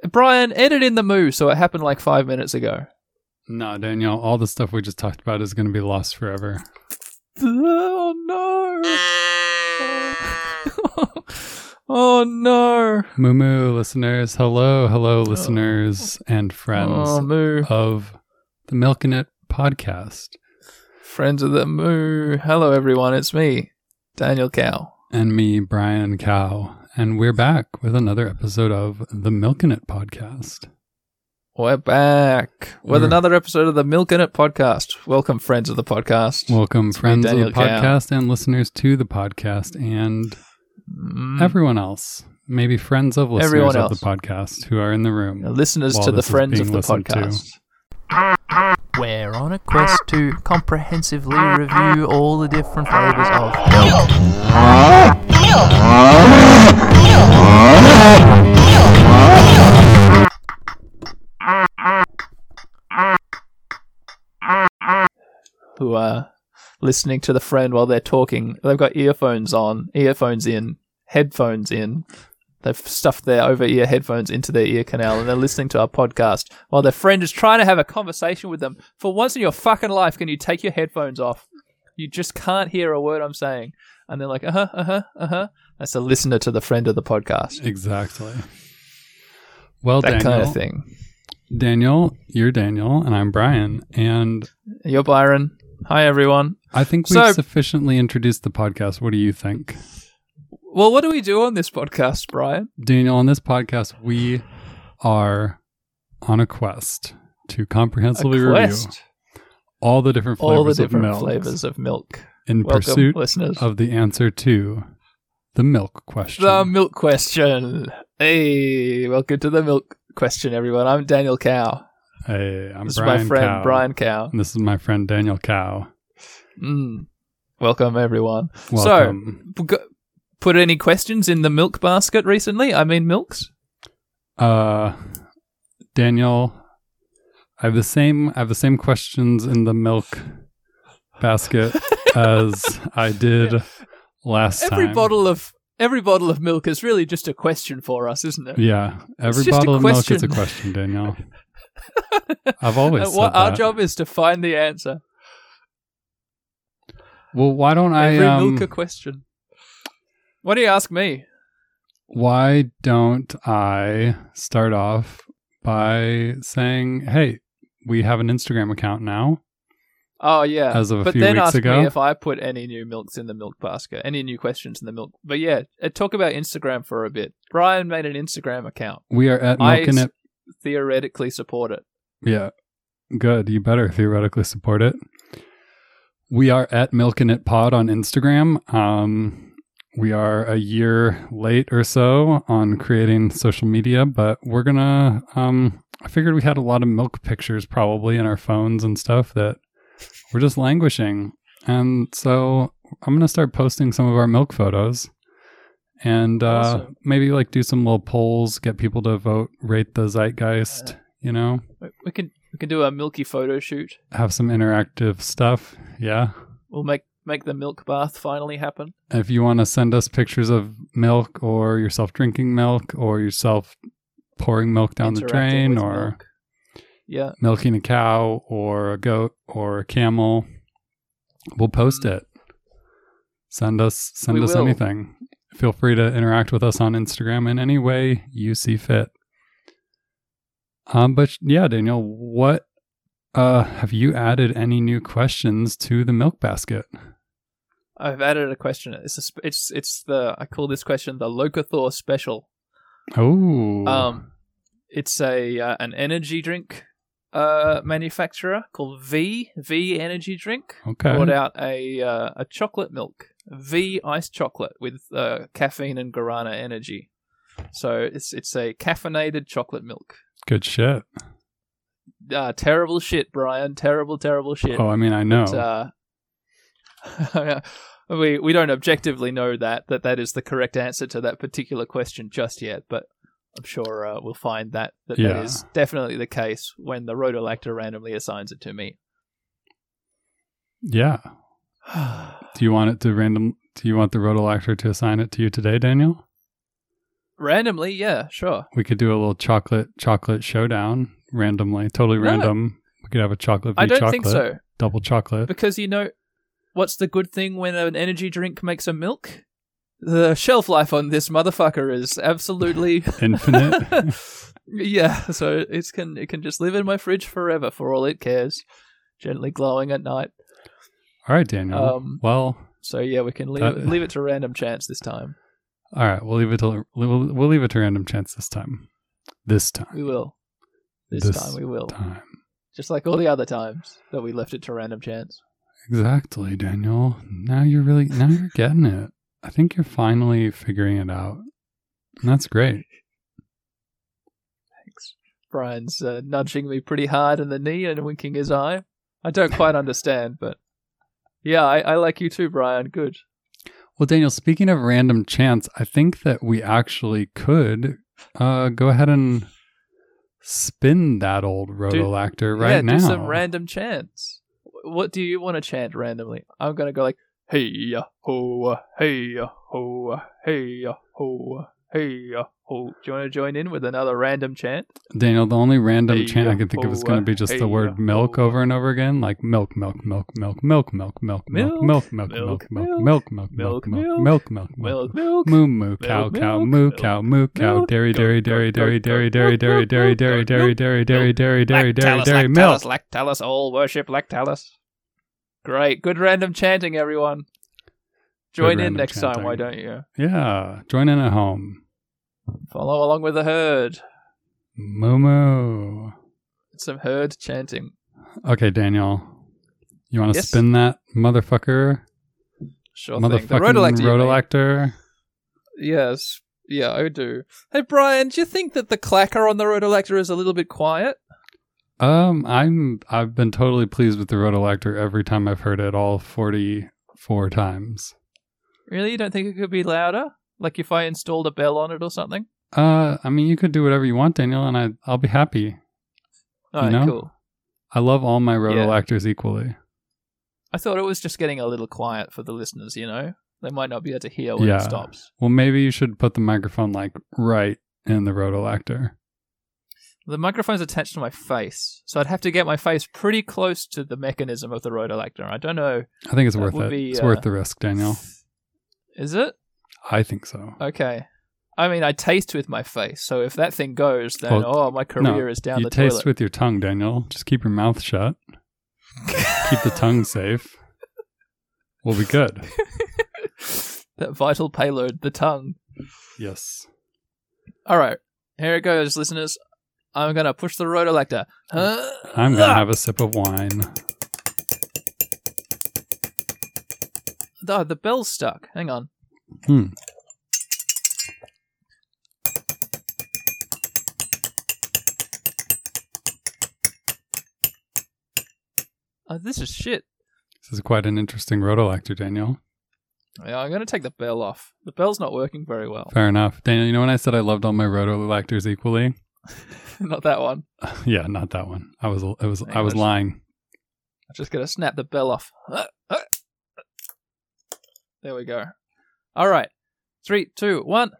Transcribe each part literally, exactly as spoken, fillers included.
Brian, edit in the moo, so it happened like five minutes ago. No, Daniel, all the stuff we just talked about is going to be lost forever. Oh, no. Oh, no. Moo Moo listeners, hello, hello, listeners and friends Oh, moo. of the Milking It podcast. Friends of the moo. Hello, everyone. It's me, Daniel Cow. And me, Brian Cow. And we're back with another episode of the Milking It podcast. We're back with We're- another episode of the Milking It podcast. Welcome, friends of the podcast. Welcome, It's me, friends of Daniel the Cow. podcast and listeners to the podcast and Mm, everyone else. Maybe friends of listeners Everyone of else. the podcast who are in the room. listeners while to the this is friends of being the listened to. podcast. We're on a quest to comprehensively review all the different flavors of milk. Who are listening to the friend while they're talking. They've got earphones on, earphones in, headphones in. They've stuffed their over-ear headphones into their ear canal and they're listening to our podcast while their friend is trying to have a conversation with them. For once in your fucking life, can you take your headphones off? You just can't hear a word I'm saying. And they're like, uh-huh, uh-huh, uh-huh. That's a listener to the friend of the podcast. Exactly. Well, That Daniel, kind of thing. Daniel, you're Daniel, and I'm Brian. And You're Byron. Hi, everyone. I think we've So- sufficiently introduced the podcast. What do you think? Well, what do we do on this podcast, Brian? Daniel, on this podcast, we are on a quest to comprehensively A review quest. all the different flavors All the of different milk flavors of milk. in Welcome, pursuit listeners. of the answer to the milk question. The milk question. Hey, welcome to the milk question, everyone. I'm Daniel Cow. hey, I'm This Brian is my friend Cow. Brian Cow. And this is my friend Daniel Cow. Mm. Welcome, everyone. Welcome. So, p- g- put any questions in the milk basket recently? I mean, milks. Uh, Daniel, I have the same. I have the same questions in the milk basket as I did last Every time. bottle of every bottle of milk is really just a question for us, isn't it? Yeah, every just a bottle of milk is a question. question, Daniel. I've always And said what our that. job is to find the answer. Well, why don't I? Every Um, milk a question. What do you ask me? why don't I start off by saying, "Hey, we have an Instagram account now." Oh yeah, As of a but few then weeks ask ago. me if I put any new milks in the milk basket, any new questions in the milk. But yeah, uh, talk about Instagram for a bit. Brian made an Instagram account. We are at I Milking It. theoretically support it. Yeah, good. You better theoretically support it. We are at Milking It Pod on Instagram. Um, we are a year late or so on creating social media, but we're gonna. Um, I figured we had a lot of milk pictures probably in our phones and stuff that we're just languishing, and so I'm gonna start posting some of our milk photos, and uh, Awesome. maybe like do some little polls, get people to vote, rate the zeitgeist. You know. We- We can we can do a milky photo shoot. Have some interactive stuff. Yeah. We'll make make the milk bath finally happen. If you want to send us pictures of milk or yourself drinking milk or yourself pouring milk down the Interacting drain with or milk. Yeah, milking a cow or a goat or a camel, we'll post it. Send us send We us will. anything. Feel free to interact with us on Instagram in any way you see fit. Um, but yeah, Daniel, what uh have you added any new questions to the milk basket? I've added a question. It's a, sp- it's it's the I call this question the Locathor Special. Oh, Um, it's a uh, an energy drink uh manufacturer called V V Energy Drink. okay. Brought out a uh, a chocolate milk V iced chocolate with uh, caffeine and guarana energy. So it's it's a caffeinated chocolate milk. Good shit. Uh, terrible shit, Brian. Terrible, terrible shit. Oh, I mean, I know. But, uh, we we don't objectively know that that that is the correct answer to that particular question just yet, but I'm sure uh, we'll find that that, Yeah. that is definitely the case when the Rotolactor randomly assigns it to me. Yeah. Do you want it to random? Do you want the Rotolactor to assign it to you today, Daniel? Randomly, yeah, sure. We could do a little chocolate chocolate showdown randomly, totally No. random. We could have a chocolate v I don't chocolate, think so. double chocolate. Because, you know, what's the good thing when an energy drink makes a milk? The shelf life on this motherfucker is absolutely Infinite. Yeah, so it can it can just live in my fridge forever for all it cares, gently glowing at night. All right, Daniel. Um, well, So yeah, we can leave That- it, leave it to random chance this time. all right. We'll leave it to we'll, we'll leave it to random chance this time. This time. We will. This, This time we will. Time. Just like all the other times that we left it to random chance. Exactly, Daniel. Now you're really now you're getting it. I think you're finally figuring it out. And that's great. Thanks. Brian's uh, nudging me pretty hard in the knee and winking his eye. I don't quite understand, but yeah, I, I like you too, Brian. Good. Well, Daniel, speaking of random chance, I think that we actually could uh, go ahead and spin that old rotolactor right yeah, now. do some random chants. What do you want to chant randomly? I'm gonna go like hey ya ho hey ya ho hey ya ho hey ya ho. Do you want to join in with another random chant? Daniel, the only random Hey, chant I can think of is oh, going to be just hey, the word milk oh. over and over again, like milk, milk, milk, milk, milk, milk, milk, milk, milk, milk, milk, Milk, milk, milk, milk, milk, milk, milk, milk, milk, milk, Milk, milk. moo, moo, cow, milk, cow, milk, moo, milk, cow, moo, cow, milk, dairy, dairy, dairy, dairy, dairy, dairy, dairy, dairy, dairy, dairy, dairy, dairy, dairy, dairy, dairy, dairy, milk. Lactalis, Lactalis, all worship Lactalis. Great, good random chanting, everyone. Join in random next time, chanting. why don't you? Yeah, join in at home. Follow along with the herd. Moo moo. Some herd chanting. Okay, Daniel, you want to Yes? spin that motherfucker? Sure thing. The Motherfucking rotolactor. you mean. rotolactor. Yes. Yeah, I do. Hey, Brian, do you think that the clacker on the rotolactor is a little bit quiet? Um, I'm I've been totally pleased with the rotolactor every time I've heard it, all forty-four times. Really? You don't think it could be louder? Like if I installed a bell on it or something? Uh, I mean, you could do whatever you want, Daniel, and I I'll be happy. Alright, know? cool. I love all my rotolactors equally. I thought it was just getting a little quiet for the listeners, you know? They might not be able to hear when Yeah. it stops. Well, maybe you should put the microphone like right in the rotolactor. The microphone's attached to my face, so I'd have to get my face pretty close to the mechanism of the rotolactor. I don't know. I think it's That worth would it. be, it's uh, worth the risk, Daniel. Is it? I think so. Okay. I mean, I taste with my face, so if that thing goes, then, Well, oh, my career No, is down you the taste toilet. with your tongue, Daniel. Just keep your mouth shut. Keep the tongue safe. We'll be good. That vital payload, the tongue. Yes. All right, here it goes, listeners. I'm gonna push the rotolactor. Huh? I'm gonna have a sip of wine. Oh, the bell's stuck. Hang on. Hmm. Oh, this is shit. This is quite an interesting rotolactor, Daniel. Yeah, I'm gonna take the bell off. The bell's not working very well. Fair enough. Daniel, you know when I said I loved all my rotolactors equally? Not that one. Yeah, not that one. I was I was Hang I was on. lying. I'm just gonna snap the bell off. There we go. All right. Three, two, one.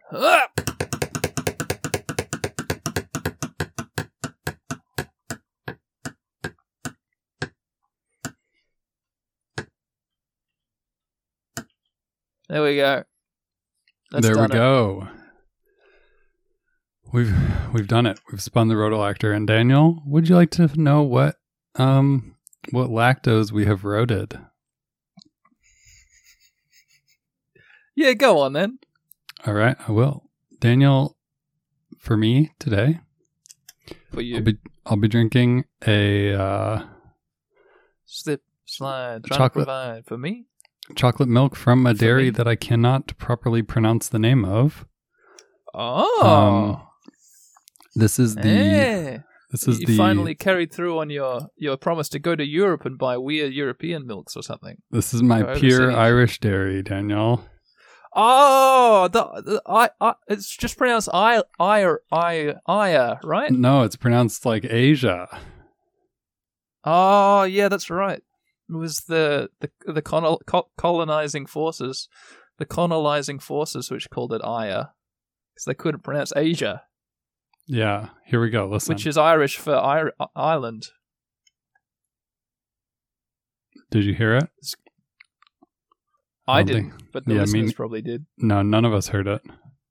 There we go. That's there we done it. go. We've we've done it. We've spun the rotolactor. And Daniel, would you like to know what um what lactose we have roted? Yeah, go on then. All right, I will. Daniel, for me today, For you. I'll be I'll be drinking a uh, Slip, slide, trying Chocolate. to provide for me. chocolate milk from a For dairy me? that I cannot properly pronounce the name of. Oh. Um, This is the Eh. this is you the finally carried through on your, your promise to go to Europe and buy weird European milks or something. this is my Go pure overseas. Irish dairy, Daniel. Oh, the, the I, I it's just pronounced I I I I right? No, it's pronounced like Asia. Oh, yeah, that's right. It was the the the colon, colonizing forces, the colonizing forces which called it Aya. because they couldn't pronounce Asia, Yeah, here we go. Listen. which is Irish for I- island. Did you hear it? I don't didn't, think- but the yeah, me listeners ne- probably did. No, none of us heard it.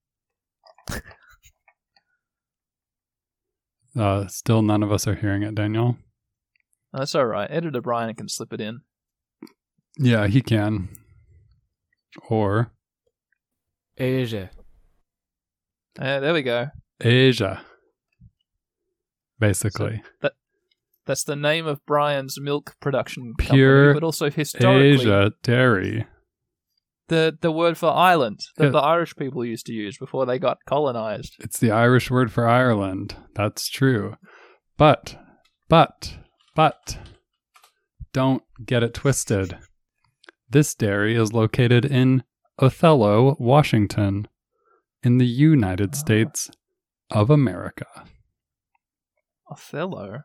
uh, still, none of us are hearing it, Daniel. That's all right. Editor Brian can slip it in. Yeah, he can. Or Asia. Uh, there we go. Asia. Basically. That's the name of Brian's milk production Pure company, but also historically Asia Dairy. the the word for island that Yeah. the Irish people used to use before they got colonized. It's the Irish word for Ireland. That's true. But, but, but, don't get it twisted. This dairy is located in Othello, Washington, in the United States of America. Othello.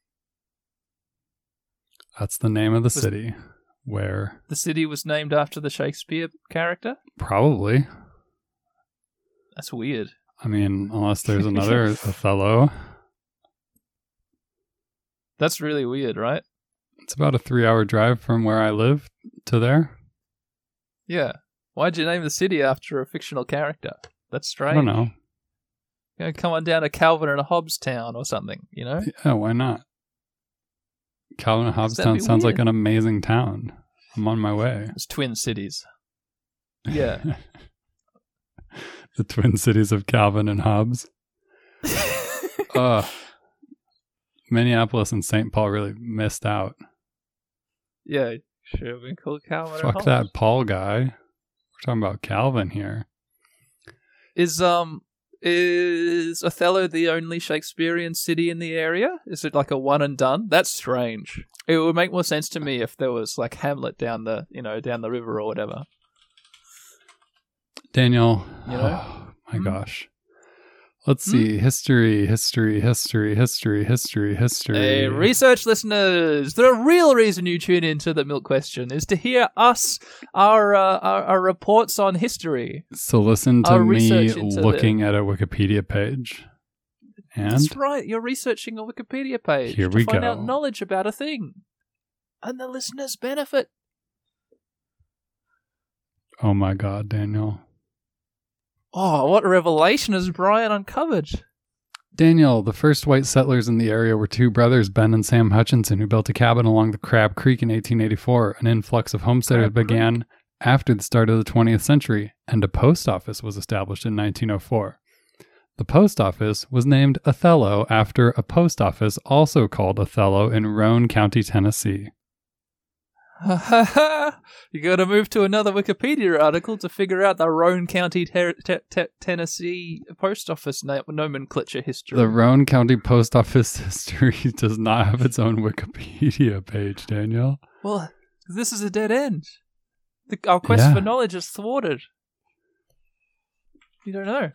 That's the name of the Was- city where The city was named after the Shakespeare character? probably, That's weird. I mean, unless there's another Othello. That's really weird, right? It's about a three hour drive from where I live to there. Yeah. Why'd you name the city after a fictional character? That's strange. I don't know. You know, come on down to Calvin and Hobbes Town or something, you know? Yeah, why not? Calvin and That'd Hobbstown be sounds like weird. an amazing town. I'm on my way. It's twin cities. Yeah. The twin cities of Calvin and Hobbes. Ugh. Minneapolis and Saint Paul really missed out. Yeah, should have been called Calvin and Fuck Hobbes. that Paul guy. We're talking about Calvin here. Is um is Othello the only Shakespearean city in the area? Is it like a one and done? That's strange. It would make more sense to me if there was like Hamlet down the you know down the river or whatever. Daniel. You know? Oh my Hmm? gosh. Let's Hmm? see. History, history, history, history, history, history. Hey, research listeners, the real reason you tune into the Milk Question is to hear us, our uh, our, our reports on history. So listen to Our me research into looking at a Wikipedia page. And That's right, you're researching a Wikipedia page Here to we find go. out knowledge about a thing, and the listeners benefit. oh my God, Daniel. Oh, what revelation has Brian uncovered? Daniel, the first white settlers in the area were two brothers, Ben and Sam Hutchinson, who built a cabin along the Crab Creek in eighteen eighty-four. An influx of homesteaders Crab Creek? began after the start of the twentieth century, and a post office was established in nineteen oh four. The post office was named Othello after a post office also called Othello in Roane County, Tennessee. You got to move to another Wikipedia article to figure out the Roane County, ter- te- te- Tennessee post office na- nomenclature history. The Roane County post office history does not have its own Wikipedia page, Daniel. Well, this is a dead end. The, our quest Yeah. for knowledge is thwarted. You don't know.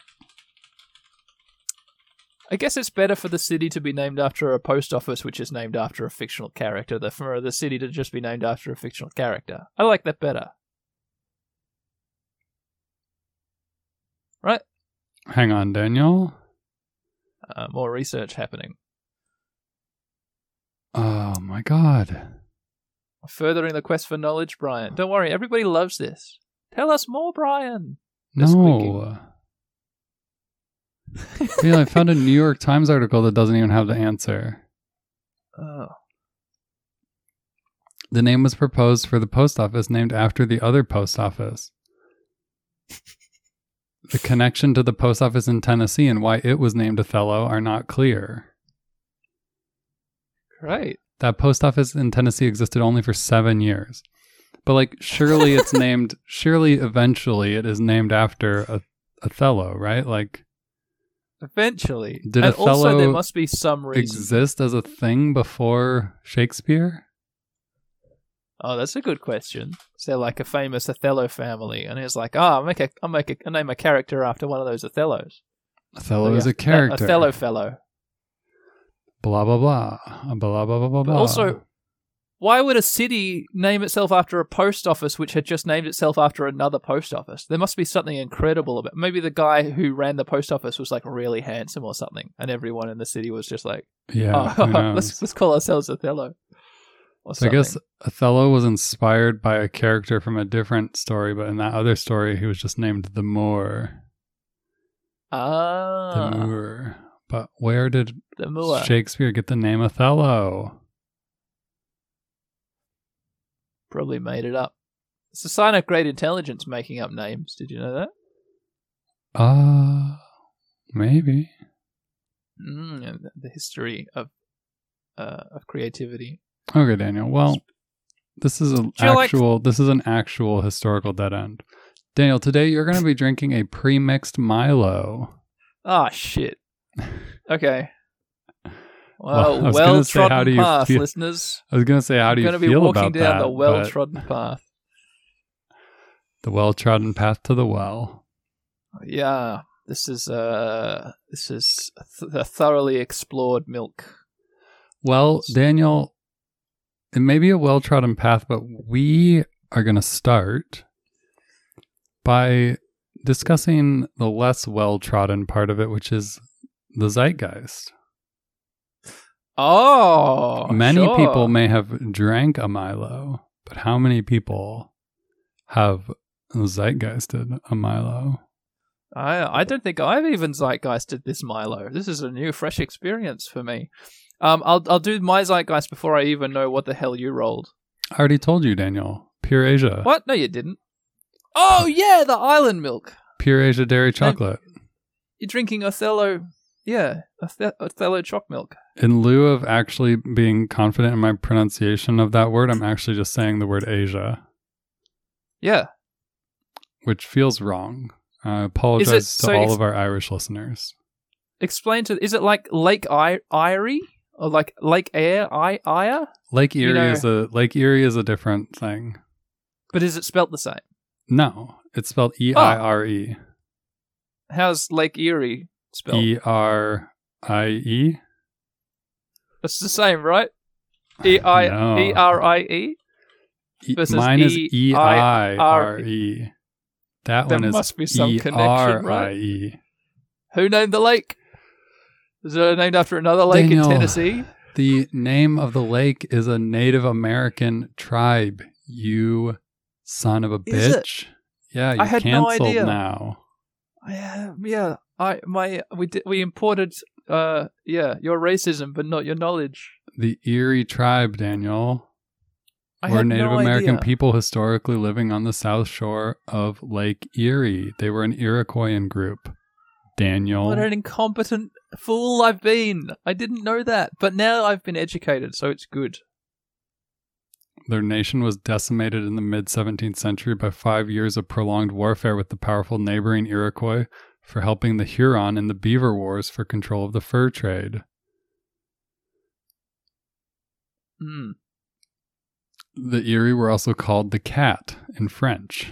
I guess it's better for the city to be named after a post office which is named after a fictional character than for the city to just be named after a fictional character. I like that better. Right? Hang on, Daniel. Uh, more research happening. Oh my God. Furthering the quest for knowledge, Brian. Don't worry, everybody loves this. Tell us more, Brian. They're squeaking. No. Yeah, I found a New York Times article that doesn't even have the answer. Oh. The name was proposed for the post office named after the other post office. The connection to the post office in Tennessee and why it was named Othello are not clear. Great. That post office in Tennessee existed only for seven years. But like, surely it's named, surely eventually it is named after a, Othello, right? Like, Eventually. Did and also Othello there must be some reason. exist as a thing before Shakespeare? Oh, that's a good question. Is there like a famous Othello family? And he's like, oh, I'll make a, I'll make a, I'll name a character after one of those Othellos. Othello So, is yeah, a character. Othello fellow. Blah, blah, blah. Blah, blah, blah, blah, But blah. also, Why would a city name itself after a post office which had just named itself after another post office? There must be something incredible about it. Maybe the guy who ran the post office was like really handsome or something, and everyone in the city was just like, Yeah, oh, who knows? let's let's call ourselves Othello. Or So I something. guess Othello was inspired by a character from a different story, but in that other story, he was just named the Moor. Ah, The Moor. But where did the Moor. Shakespeare get the name Othello? Probably made it up. It's a sign of great intelligence making up names. Did you know that? Uh, maybe. Mm, and the history of uh, of creativity. Okay, Daniel. Well, this is an you like- actual. This is an actual historical dead end. Daniel, today you're going to be drinking a pre-mixed Milo. Ah, shit. Okay. Well, Well, I was gonna well say, how do trodden you path, feel- listeners. I was going to say, how do you We're going to be feel walking about down that? the but well trodden path. the well-trodden path to the well. Yeah, this is uh, this is a, th- a thoroughly explored milk. Well, Daniel, it may be a well-trodden path, but we are going to start by discussing the less well-trodden part of it, which is the zeitgeist. Oh, Many sure. people may have drank a Milo, but how many people have zeitgeisted a Milo? I I don't think I've even zeitgeisted this Milo. This is a new, fresh experience for me. Um, I'll I'll do my zeitgeist before I even know what the hell you rolled. I already told you, Daniel. Pure Asia. What? No, you didn't. Oh yeah, the island milk. Pure Asia dairy chocolate. You're drinking Othello. Yeah, Othe- Othello choc milk. In lieu of actually being confident in my pronunciation of that word, I'm actually just saying the word Asia, Yeah. which feels wrong. I apologize to so all ex- of our Irish listeners. Explain to. Is it like Lake I- Erie or like Lake Air I Ire? Lake Erie You know- is a Lake Erie is a different thing. But is it spelt the same? No, it's spelled E I R E. How's Lake Erie spelled? E R I E. It's the same, right? E I No. E R I E. E- Versus Mine is E E I R E. That There one is must be some E connection, R I right? E. Who named the lake? Is it named after another lake Daniel. in Tennessee? The name of the lake is a Native American tribe. You son of a Is it? bitch. Yeah, you're I had no canceled idea. now. Yeah, yeah. I my we did, we imported uh yeah your racism, but not your knowledge. The Erie tribe, Daniel, I were had Native no American idea. people historically living on the south shore of Lake Erie. They were an Iroquoian group. Daniel. What an incompetent fool I've been. I didn't know that, but now I've been educated, so it's good. Their nation was decimated in the mid-seventeenth century by five years of prolonged warfare with the powerful neighboring Iroquois for helping the Huron in the Beaver Wars for control of the fur trade. Hmm. The Erie were also called the Cat in French.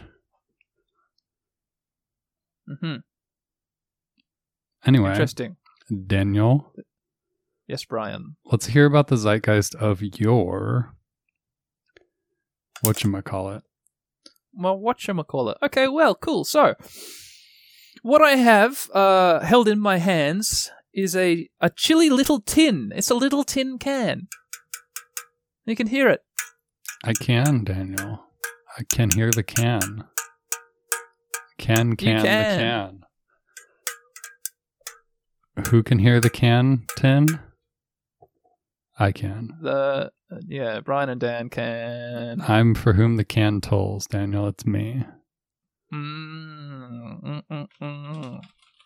Mm-hmm. Anyway, Interesting. Daniel, Yes, Brian. let's hear about the zeitgeist of your... whatchamacallit. Well, whatchamacallit. Okay, well, cool. So, what I have uh, held in my hands is a, a chilly little tin. It's a little tin can. You can hear it. I can, Daniel. I can hear the can. Can, can, the can. can. Who can hear the can, tin? I can. The uh, yeah, Brian and Dan can. I'm for whom the can tolls, Daniel. It's me. Mm, mm, mm, mm.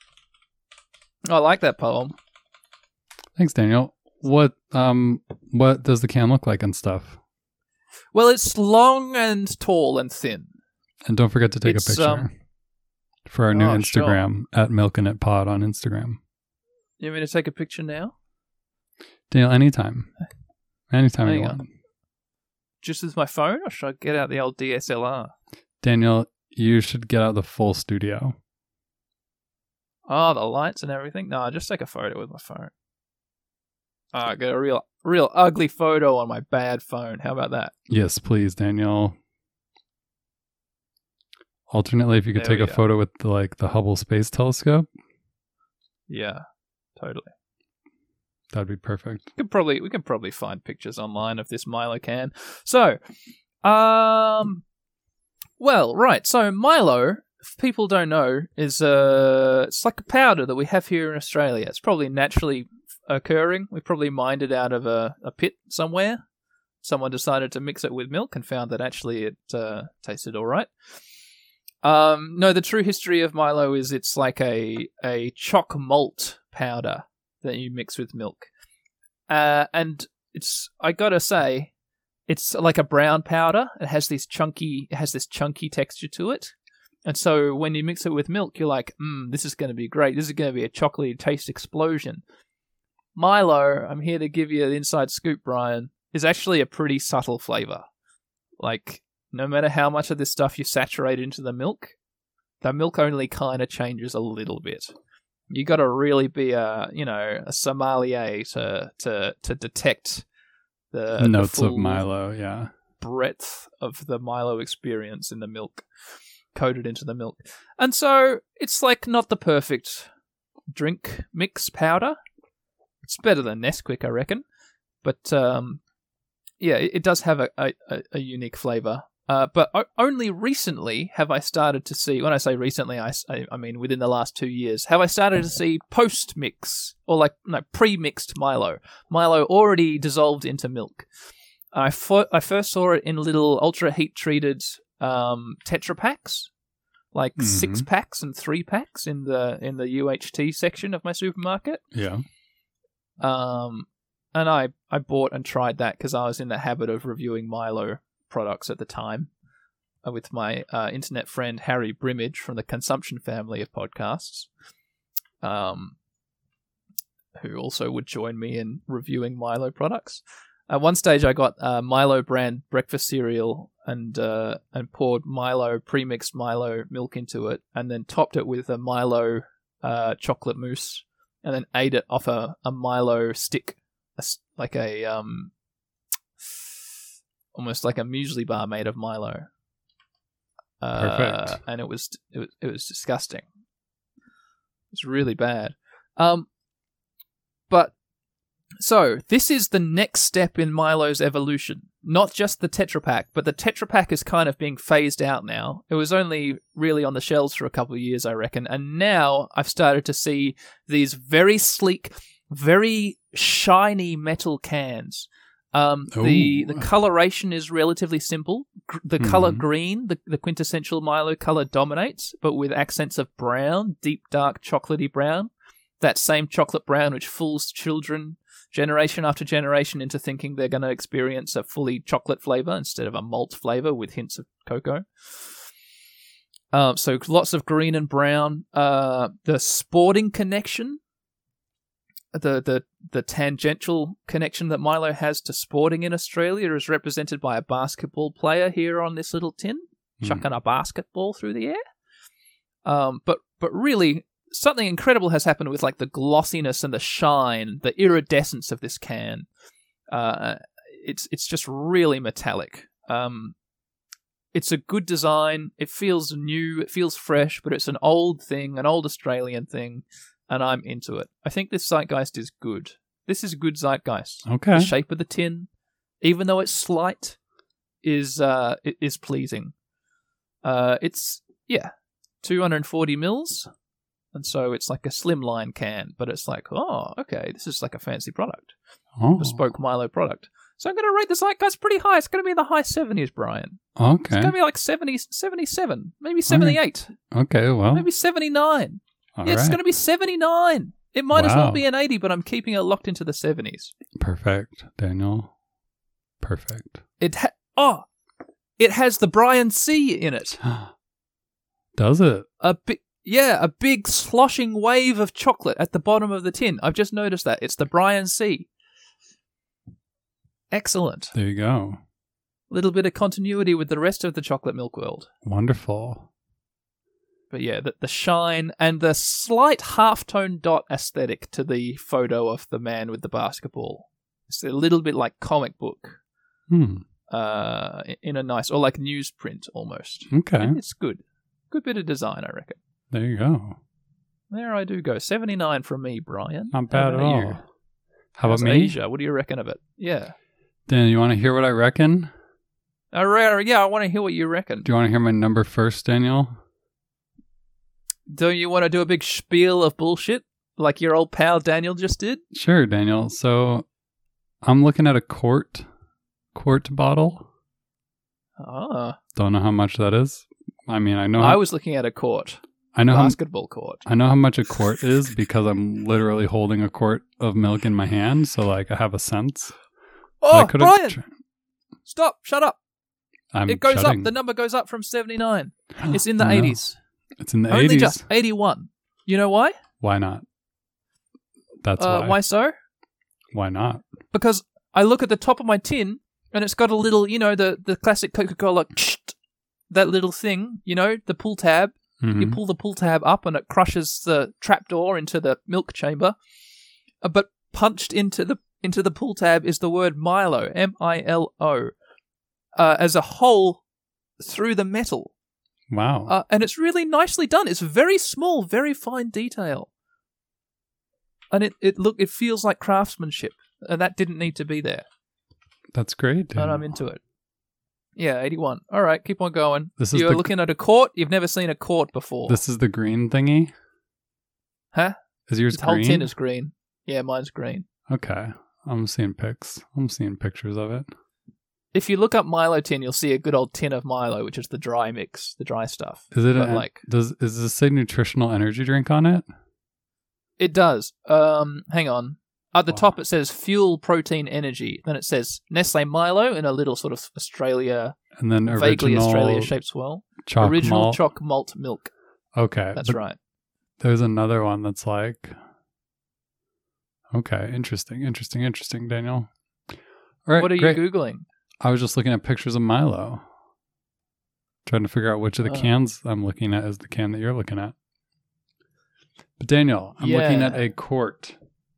I like that poem. Thanks, Daniel. What um what does the can look like and stuff? Well, it's long and tall and thin. And don't forget to take It's, a picture um, for our new oh, sure. Instagram at MilkInItPod on Instagram. You want me to take a picture now? Daniel, anytime. Anytime you Hang want. on. Just with my phone, or should I get out the old D S L R? Daniel, you should get out the full studio. Oh, the lights and everything. No, just take a photo with my phone. All right, get a real real ugly photo on my bad phone. How about that? Yes, please, Daniel. Alternately, if you could There take we a go. photo with the, like the Hubble Space Telescope, Yeah, totally. that'd be perfect. Could probably we could probably find pictures online of this Milo can. So, um, well, right. So Milo, if people don't know, is uh, it's like a powder that we have here in Australia. It's probably naturally occurring. We probably mined it out of a, a pit somewhere. Someone decided to mix it with milk and found that actually it uh, tasted all right. Um, no, the true history of Milo is it's like a a choc malt powder that you mix with milk. Uh, and it's, I gotta say, it's like a brown powder. It has this chunky, it has this chunky texture to it. And so when you mix it with milk, you're like, mmm, this is going to be great. This is going to be a chocolatey taste explosion. Milo, I'm here to give you the inside scoop, Brian, is actually a pretty subtle flavor. Like, no matter how much of this stuff you saturate into the milk, the milk only kind of changes a little bit. You got to really be a, you know, a sommelier to to to detect the Notes the of full Milo, yeah. breadth of the Milo experience in the milk, coated into the milk. And so it's like not the perfect drink mix powder. It's better than Nesquik, I reckon. But um, yeah, it, it does have a, a, a unique flavor. Uh, but o- only recently have I started to see, when I say recently, I, I, I mean within the last two years, have I started to see post-mix, or like, no, pre-mixed Milo. Milo already dissolved into milk. I, fo- I first saw it in little ultra-heat-treated um, Tetra Packs, like Mhm. six packs and three packs in the in the U H T section of my supermarket. Yeah. Um, and I, I bought and tried that because I was in the habit of reviewing Milo products at the time uh, with my uh, internet friend Harry Brimage from the Consumption family of podcasts, um, who also would join me in reviewing Milo products. At one stage, I got uh, Milo brand breakfast cereal and uh, and poured Milo pre-mixed Milo milk into it, and then topped it with a Milo uh, chocolate mousse, and then ate it off a, a Milo stick, a s like a um, almost like a muesli bar made of Milo. Uh, Perfect. And it was it was it was disgusting. It was really bad. Um, but so this is the next step in Milo's evolution. Not just the Tetra Pak, but the Tetra Pak is kind of being phased out now. It was only really on the shelves for a couple of years, I reckon, and now I've started to see these very sleek, very shiny metal cans. Um, the Ooh. the coloration is relatively simple. Gr- the color Mhm. green, the, the quintessential Milo color, dominates, but with accents of brown, deep dark chocolatey brown. That same chocolate brown which fools children generation after generation into thinking they're going to experience a fully chocolate flavor instead of a malt flavor with hints of cocoa. Um, so lots of green and brown. Uh, the sporting connection, the, the the tangential connection that Milo has to sporting in Australia is represented by a basketball player here on this little tin, Hmm. chucking a basketball through the air. Um, but but really, something incredible has happened with like the glossiness and the shine, the iridescence of this can. Uh, it's it's just really metallic. Um, it's a good design. It feels new. It feels fresh, but it's an old thing, an old Australian thing, and I'm into it. I think this zeitgeist is good. This is good zeitgeist. Okay. The shape of the tin, even though it's slight, is uh it is pleasing. Uh, it's yeah, two hundred forty mils. And so it's like a slimline can, but it's like, oh, okay, this is like a fancy product, Oh, bespoke Milo product. So I'm going to rate the zeitgeist pretty high. It's going to be in the high seventies, Brian. It's okay. going to be like seventy, seventy-seven, maybe seventy-eight, Okay, well, maybe seventy-nine. all Yeah, it's right. going to be seventy-nine. It might as well Wow. be an eighty, but I'm keeping it locked into the seventies. Perfect, Daniel. Perfect. It ha- oh, it has the Brian C in it. Does it? A big, yeah, a big sloshing wave of chocolate at the bottom of the tin. I've just noticed that. It's the Brian C. Excellent. There you go. Little bit of continuity with the rest of the chocolate milk world. Wonderful. But yeah, the, the shine and the slight half-tone dot aesthetic to the photo of the man with the basketball It's a little bit like comic book, Hmm. uh, in a nice, or like newsprint almost. Okay. And it's good. Good bit of design, I reckon. There you go. There I do go. seventy-nine from me, Brian. Not bad How at about all. you? How How's about me? Asia? What do you reckon of it? Yeah. Dan, you want to hear what I reckon? I re- yeah, I want to hear what you reckon. Do you want to hear my number first, Daniel? Do you want to do a big spiel of bullshit like your old pal Daniel just did? Sure, Daniel. So I'm looking at a quart quart bottle. Ah. Don't know how much that is. I mean, I know. I How, was looking at a court. I know how. Basketball court. I know how much a quart is because I'm literally holding a quart of milk in my hand. So, like, I have a sense. I Oh, could've Brian! tr- Stop! Shut up! I'm It goes shutting. up. The number goes up from seventy-nine. It's in the Oh, no. eighties. It's in the Only eighties. just eighty-one. You know why? Why not? That's uh, why. why so? Why not? Because I look at the top of my tin and it's got a little, you know, the, the classic Coca-Cola, that little thing, you know, the pull tab. Mhm. You pull the pull tab up and it crushes the trapdoor into the milk chamber. Uh, but punched into the into the pull tab is the word Milo, M I L O, uh, as a hole through the metal. Wow. Uh, and it's really nicely done. It's very small, very fine detail. And it, it look it feels like craftsmanship. And that didn't need to be there. That's great. And I'm Daniel. into it. Yeah, eighty-one. All right, keep on going. This is You're the- looking at a court. You've never seen a court before. This is the green thingy. Huh? Is yours The whole green? tin is green. Yeah, mine's green. Okay. I'm seeing pics. I'm seeing pictures of it. If you look up Milo tin, you'll see a good old tin of Milo, which is the dry mix, the dry stuff. Is it But a, like does is this say nutritional energy drink on it? it does. Um, hang on. At the Wow. top, it says fuel, protein, energy. Then it says Nestle Milo in a little sort of Australia, And then vaguely original Australia shaped swirl. chalk Original malt. chalk malt milk. Okay. That's but right. There's another one that's like okay, interesting, interesting, interesting, Daniel. All right, What are great. you Googling? I was just looking at pictures of Milo. Trying to figure out which of the Oh. cans I'm looking at is the can that you're looking at. But Daniel, I'm looking Yeah. at a quart.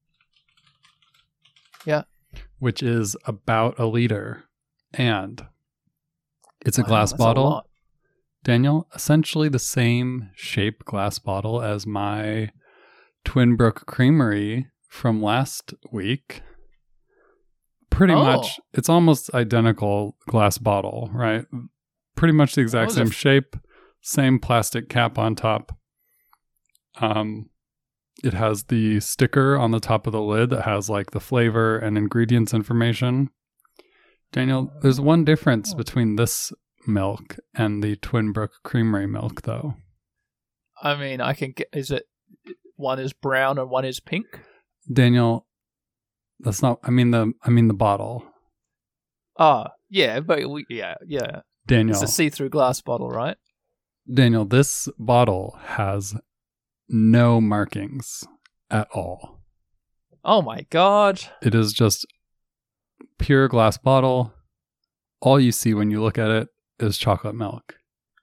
Yeah. Which is about a liter. And it's a Wow, glass that's a bottle. lot. Daniel, essentially the same shape glass bottle as my Twin Brook Creamery from last week. Pretty Oh. much, it's almost identical glass bottle, right? Pretty much the exact Those same are f- shape, same plastic cap on top. Um, it has the sticker on the top of the lid that has like the flavor and ingredients information. Daniel, there's one difference Oh. between this milk and the Twin Brook Creamery milk, though. I mean, I can get. Is it one is brown and one is pink? Daniel, that's not. I mean the. I mean the bottle. Ah, yeah, but we, yeah, yeah. Daniel, It's a see-through glass bottle, right? Daniel, this bottle has no markings at all. Oh my god! It is just pure glass bottle. All you see when you look at it is chocolate milk.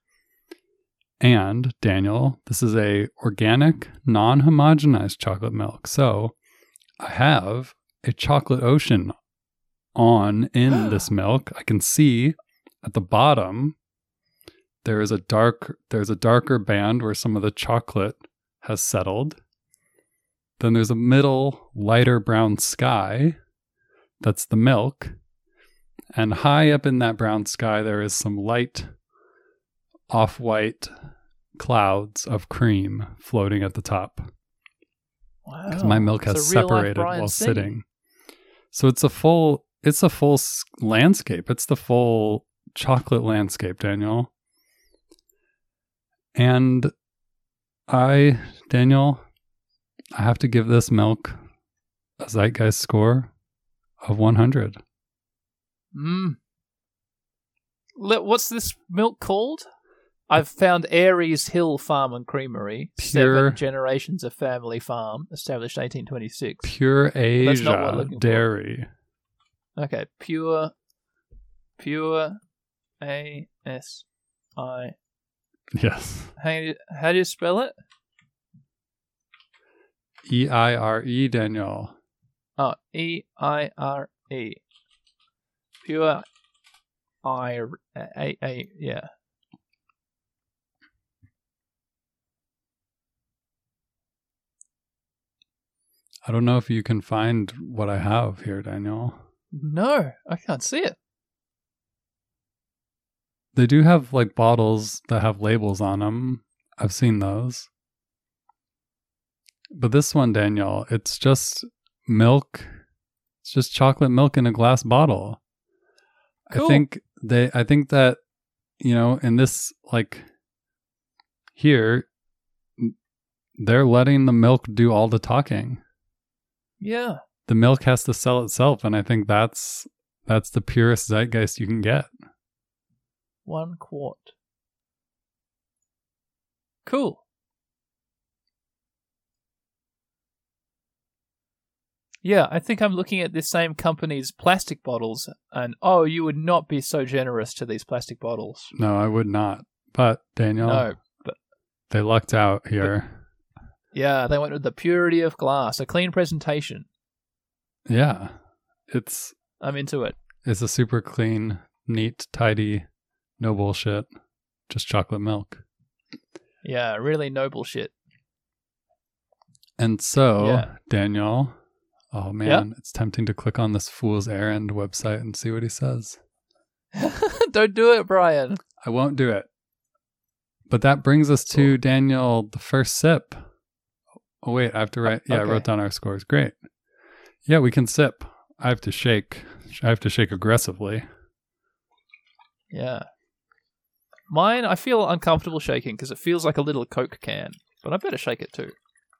And Daniel, this is a organic, non-homogenized chocolate milk. So I have a chocolate ocean on in this milk. I can see at the bottom there is a dark there's a darker band where some of the chocolate has settled. Then there's a middle lighter brown sky. That's the milk. And high up in that brown sky there is some light off-white clouds of cream floating at the top. Because Wow, my milk it's has a real-life separated Brian while C. sitting. So it's a full it's a full s- landscape. It's the full chocolate landscape, Daniel. And I, Daniel, I have to give this milk a Zeitgeist score of one hundred. Mm. Le- What's this milk called? I've found Aries Hill Farm and Creamery. Pure- Seven generations of family farm, established eighteen twenty-six. Pure That's not what I'm Asia looking for. dairy. Okay, pure, pure, A S I. Yes. How do you, how do you spell it? E I R E, Daniel. Oh, E I R E. Pure I A A yeah. I don't know if you can find what I have here, Daniel. No, I can't see it. They do have like bottles that have labels on them. I've seen those. But this one, Daniel, it's just milk. It's just chocolate milk in a glass bottle. Cool. I think they I think that, you know, in this, like, here, they're letting the milk do all the talking. Yeah. The milk has to sell itself, and I think that's that's the purest zeitgeist you can get. One quart. Cool. Yeah, I think I'm looking at this same company's plastic bottles, and oh, you would not be so generous to these plastic bottles. No, I would not. But, Daniel, No, but they lucked out here. yeah, they went with the purity of glass, a clean presentation. Yeah. It's I'm into it. it's a super clean, neat, tidy, no bullshit, just chocolate milk. Yeah, really noble shit. And so, Yeah. Daniel, oh man, it's tempting to click on this Fool's Errand website and see what he says. Don't do it, Brian. I won't do it. But that brings us to, Cool. Daniel, the first sip. Oh, wait, I have to write. Yeah, I Okay. wrote down our scores. Great. Yeah, we can sip. I have to shake. I have to shake aggressively. Yeah. Mine, I feel uncomfortable shaking because it feels like a little Coke can, but I better shake it too.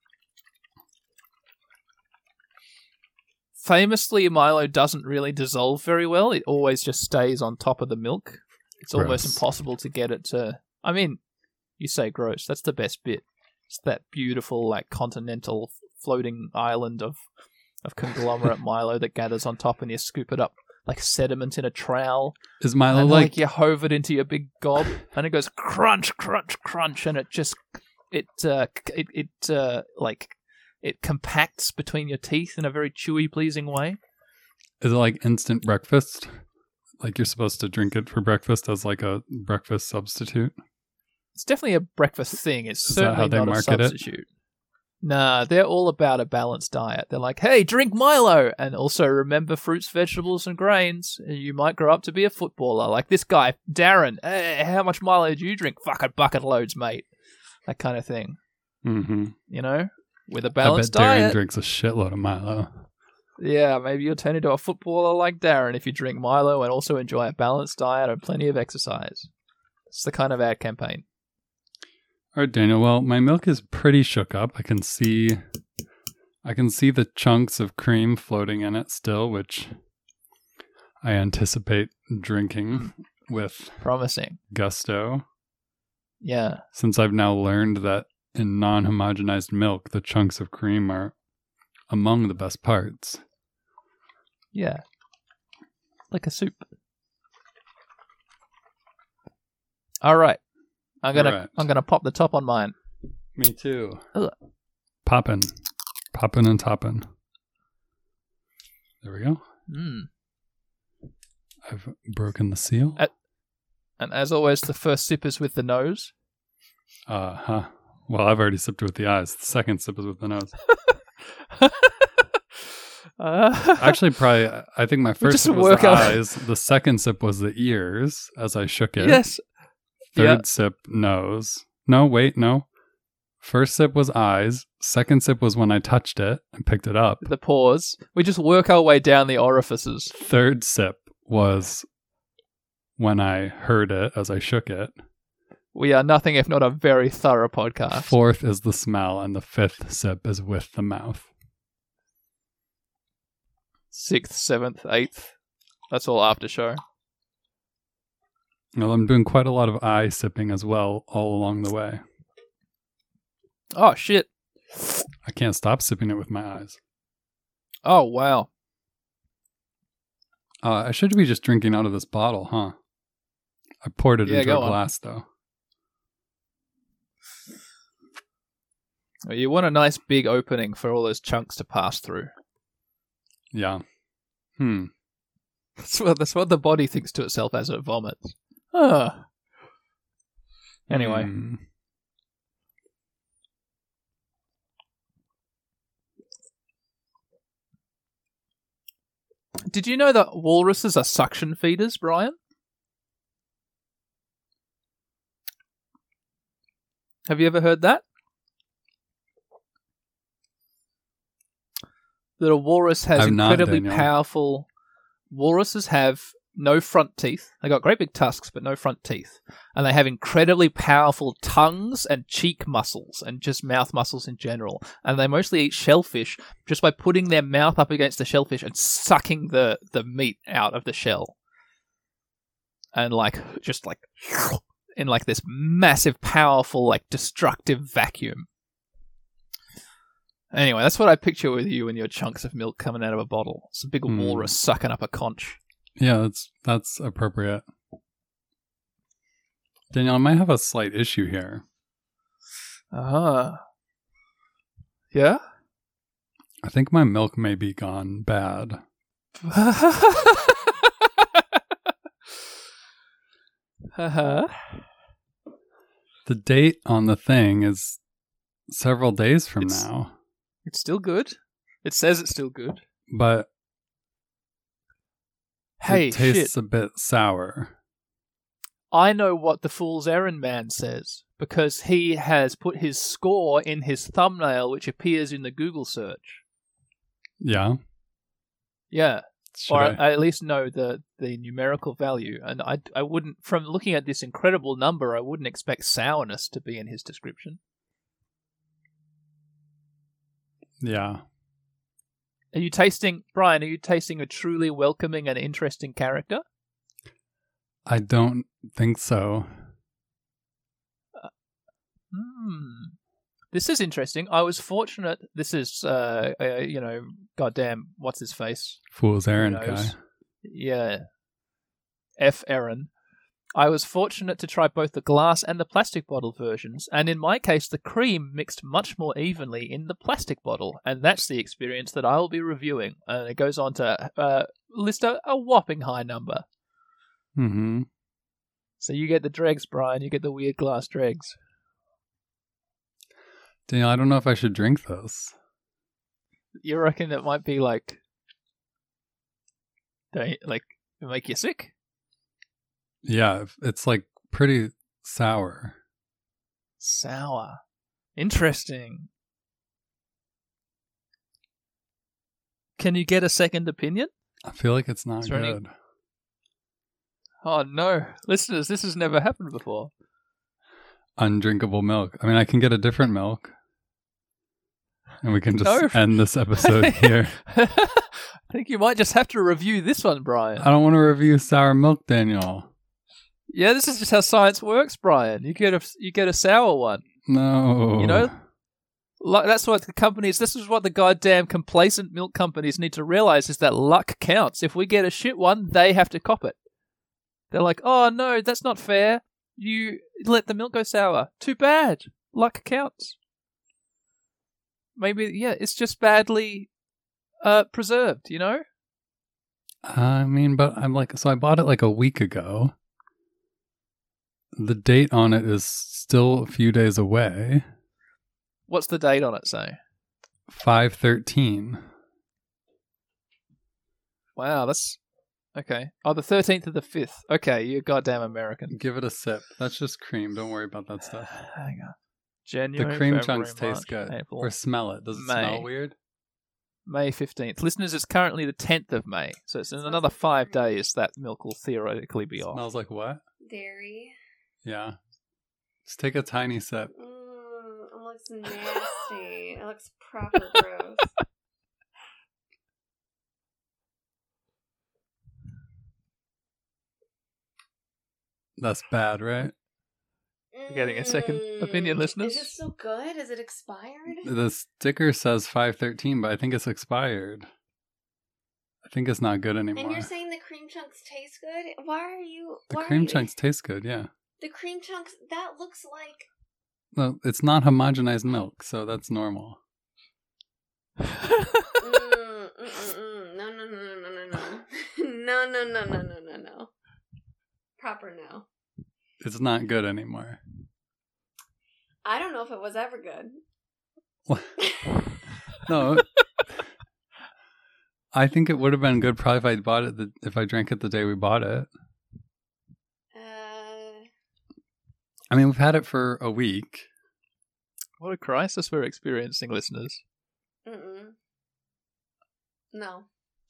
Famously, Milo doesn't really dissolve very well. It always just stays on top of the milk. It's almost Gross. impossible to get it to... I mean, you say gross. That's the best bit. It's that beautiful, like, continental floating island of, of conglomerate Milo that gathers on top, and you scoop it up like sediment in a trowel. Is Milo And like, like, you hove it into your big gob, and it goes crunch, crunch, crunch, and it just it uh, c- it it uh, like it compacts between your teeth in a very chewy, pleasing way. is it like instant breakfast? Like you're supposed to drink it for breakfast as like a breakfast substitute? It's definitely a breakfast thing. It's Is that certainly how they not a market it? substitute. Nah, they're all about a balanced diet. They're like, hey, drink Milo, and also remember fruits, vegetables, and grains. You might grow up to be a footballer, like this guy, Darren. Hey, how much Milo do you drink? Fucking bucket loads, mate. That kind of thing. Mm-hmm. You know, with a I bet balanced Darren diet. drinks a shitload of Milo. Yeah, maybe you'll turn into a footballer like Darren if you drink Milo and also enjoy a balanced diet and plenty of exercise. It's the kind of ad campaign. All right, Daniel. Well, my milk is pretty shook up. I can see, I can see the chunks of cream floating in it still, which I anticipate drinking with Promising. gusto. Yeah. Since I've now learned that in non-homogenized milk, the chunks of cream are among the best parts. Yeah. Like a soup. All right. I'm gonna All right. I'm gonna pop the top on mine. Me too. Ugh. Poppin'. Poppin' and toppin'. There we go. Mm. I've broken the seal. Uh, And as always, the first sip is with the nose. Uh huh. Well, I've already sipped with the eyes. The second sip is with the nose. uh, Actually, probably, I think my first just sip was work the out- eyes. The second sip was the ears as I shook it. yes. Third Yeah. sip, nose. No, wait, no. First sip was eyes. Second sip was when I touched it and picked it up. The pause. We just work our way down the orifices. Third sip was when I heard it as I shook it. We are nothing if not a very thorough podcast. Fourth is the smell, and the fifth sip is with the mouth. Sixth, seventh, eighth. That's all after show. Well, I'm doing quite a lot of eye sipping as well all along the way. Oh, shit. I can't stop sipping it with my eyes. Oh, wow. Uh, I should be just drinking out of this bottle, huh? I poured it Yeah, into a go on. glass, though. Well, you want a nice big opening for all those chunks to pass through. Yeah. Hmm. That's what, that's what the body thinks to itself as it vomits. Ah. Anyway. Hmm. Did you know that walruses are suction feeders, Brian? Have you ever heard that? That a walrus has I've not, incredibly Daniel. powerful... Walruses have no front teeth. They got great big tusks, but no front teeth. And they have incredibly powerful tongues and cheek muscles and just mouth muscles in general. And they mostly eat shellfish just by putting their mouth up against the shellfish and sucking the, the meat out of the shell. And like, just like, in like this massive, powerful, like destructive vacuum. Anyway, that's what I picture with you and your chunks of milk coming out of a bottle. It's a big Hmm. walrus sucking up a conch. Yeah, that's that's appropriate. Daniel, I might have a slight issue here. Ah. Yeah? I think my milk may be gone bad. Uh-huh. The date on the thing is several days from It's- now, It's still good. It says it's still good. but Hey, it tastes shit. a bit sour. I know what the Fool's Errand Man says because he has put his score in his thumbnail, which appears in the Google search. Yeah? Yeah. Should or I? I, I at least know the, the numerical value. And I, I wouldn't, from looking at this incredible number, I wouldn't expect sourness to be in his description. Yeah. Are you tasting, Brian, are you tasting a truly welcoming and interesting character? I don't think so. Hmm. This is interesting. I was fortunate. This is, uh, uh you know, goddamn, what's his face? Fool's errand Who guy. knows? Yeah. F. Aaron. I was fortunate to try both the glass and the plastic bottle versions, and in my case, the cream mixed much more evenly in the plastic bottle, and that's the experience that I'll be reviewing. And it goes on to uh, list a, a whopping high number. Mm-hmm. So you get the dregs, Brian. You get the weird glass dregs. Daniel, I don't know if I should drink this. You reckon it might be like, don't like make you sick? Yeah, it's like pretty sour. Sour. Interesting. Can you get a second opinion? I feel like it's not Is there any- good. Oh no, listeners, this has never happened before. Undrinkable milk. I mean, I can get a different milk. And we can just No. end this episode here. I think you might just have to review this one, Brian. I don't want to review sour milk, Daniel. Yeah, this is just how science works, Brian. You get a you get a sour one. No. You know? Like, that's what the companies, this is what the goddamn complacent milk companies need to realize is that luck counts. If we get a shit one, they have to cop it. They're like, oh no, that's not fair. You let the milk go sour. Too bad. Luck counts. Maybe, yeah, it's just badly uh, preserved, you know? I mean, but I'm like, so I bought it like a week ago. The date on it is still a few days away. What's the date on it, say? five thirteen. Wow, that's... Okay. Oh, the thirteenth of the fifth. Okay, you goddamn American. Give it a sip. That's just cream. Don't worry about that stuff. Hang on. January, The cream February, chunks March, taste good. April, Or smell it. Does it May. smell weird? May fifteenth. Listeners, it's currently the tenth of May, so it's in another five days that milk will theoretically be off. Smells like what? Dairy. Yeah. Just take a tiny sip. Mm, it looks nasty. It looks proper gross. That's bad, right? You're getting a second opinion, Mm, listeners? Is it still good? Is it expired? The sticker says five thirteen, but I think it's expired. I think it's not good anymore. And you're saying the cream chunks taste good? Why are you? the why are cream you- chunks taste good, yeah. The cream chunks. That looks like. No, it's not homogenized milk, so that's normal. Mm, mm, mm, mm. No, no, no, no, no, no, no. No, no, no, no, no, no, no. Proper no. It's not good anymore. I don't know if it was ever good. What? No. I think it would have been good probably if I bought it the, if I drank it the day we bought it. Uh, I mean, we've had it for a week. What a crisis we're experiencing, listeners. mm-mm. No.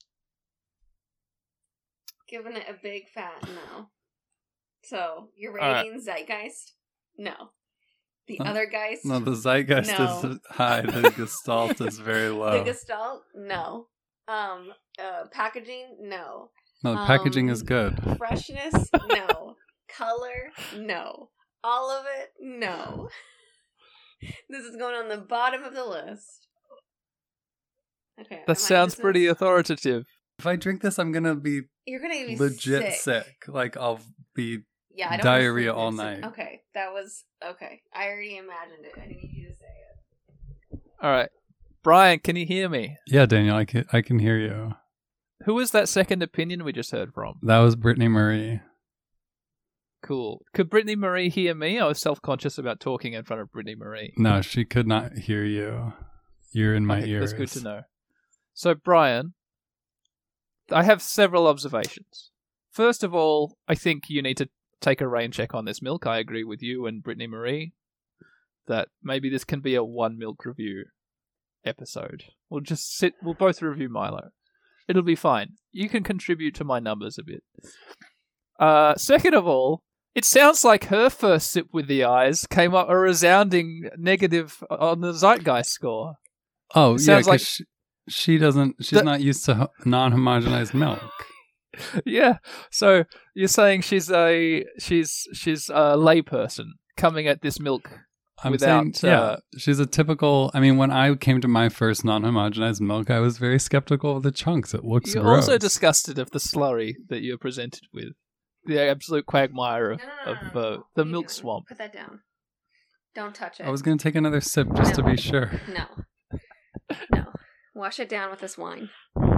Giving it a big fat no. So, your All right. rating, Zeitgeist? No. The Uh, other guys? No, the zeitgeist No. is high. The gestalt is very low. The Gestalt? No. Um, uh, packaging? No. No, the packaging um, is good. Freshness? No. Color? No. All of it? No. This is going on the bottom of the list. Okay. That am I sounds dismissed? pretty authoritative. If I drink this, I'm gonna be You're gonna be legit sick. sick. Like I'll be. Yeah, I don't wanna diarrhea sleep all next to- night. Okay, that was okay. I already imagined it. I need you to say it. All right. Brian, can you hear me? Yeah, Daniel, I can I can hear you. Who was that second opinion we just heard from? That was Brittany Marie. Cool. Could Brittany Marie hear me? I was self-conscious about talking in front of Brittany Marie. No, she could not hear you. You're in my Okay, ears. That's good to know. So, Brian, I have several observations. First of all, I think you need to take a rain check on this milk. I agree with you and Brittany Marie that maybe this can be a one milk review episode. We'll just sit, we'll both review Milo. It'll be fine. You can contribute to my numbers a bit. Uh, second of all, it sounds like her first sip with the eyes came up a resounding negative on the Zeitgeist score. Oh, It yeah, sounds because like- she, she doesn't. She's The- not used to ho- non-homogenized milk. Yeah. So you're saying she's a she's she's a layperson coming at this milk. I'm Without, saying, yeah, uh, she's a typical. I mean, when I came to my first non-homogenized milk, I was very skeptical of the chunks. It looks You're gross. also disgusted of the slurry that you're presented with, the absolute quagmire of, No, no, no, of no, no, uh, no. the What are you milk doing? swamp. Put that down. Don't touch it. I was going to take another sip just to No. be sure. No. No. Wash it down with this wine.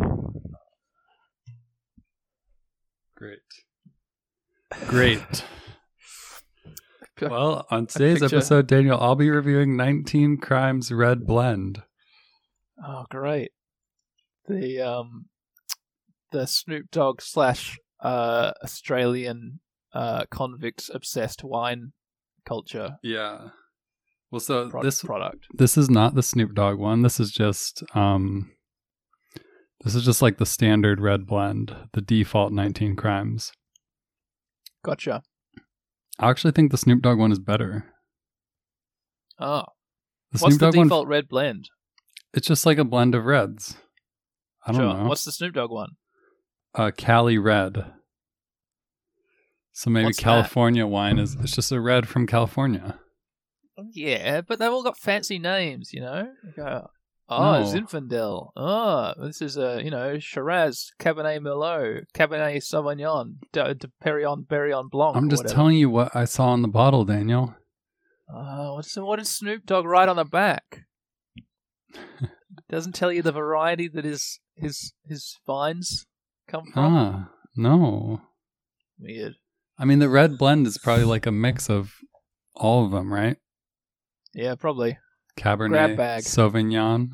Great. Great. Well, on today's picture- episode, Daniel, I'll be reviewing nineteen Crimes Red Blend. Oh, great! The um, the Snoop Dogg slash uh Australian uh convict obsessed wine culture Yeah. Well, so pro- this product. this is not the Snoop Dogg one. This is just um, this is just like the standard red blend, the default nineteen Crimes. Gotcha. I actually think the Snoop Dogg one is better. Oh, The what's Snoop the Dogg one, default red blend? it's just like a blend of reds. I don't Sure. know. What's the Snoop Dogg one? uh, Cali Red? So maybe What's that? California wine is it's just a red from California. Yeah, but they've all got fancy names, you know. You go, oh, No. Zinfandel. Oh, this is a you know Shiraz, Cabernet Merlot, Cabernet Sauvignon, De, De Perignon, Perignon Blanc. I'm or just whatever. telling you what I saw on the bottle, Daniel. Oh, what's what did Snoop Dogg write on the back? Doesn't tell you the variety that his his his vines come from. Ah, no. Weird. I mean, the red blend is probably like a mix of all of them, right? Yeah, probably. Cabernet, Grab bag. Sauvignon,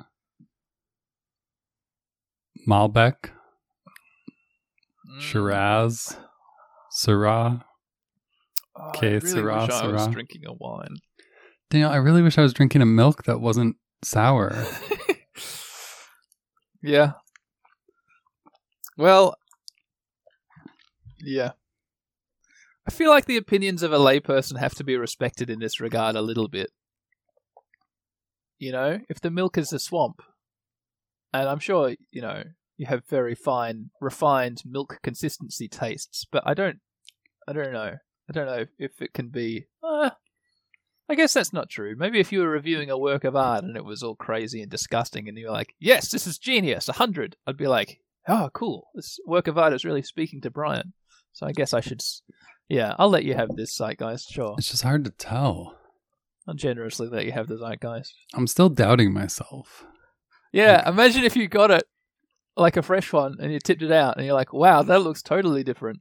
Malbec, Mm. Shiraz, Syrah. Oh, Okay, I really Syrah, wish I was Syrah. drinking a wine. Daniel, I really wish I was drinking a milk that wasn't sour. Yeah. Well, yeah. I feel like the opinions of a layperson have to be respected in this regard a little bit. You know, if the milk is a swamp, and I'm sure, you know, you have very fine, refined milk consistency tastes, but I don't, I don't know. I don't know if it can be, uh, I guess that's not true. Maybe if you were reviewing a work of art and it was all crazy and disgusting and you were like, yes, this is genius, a hundred, I'd be like, oh, cool. This work of art is really speaking to Brian. So I guess I should, s- yeah, I'll let you have this Zeitgeist, sure. It's just hard to tell. I'll generously let you have the Zeitgeist. I'm still doubting myself. Yeah, imagine if you got it like a fresh one, and you tipped it out, and you're like, wow, that looks totally different.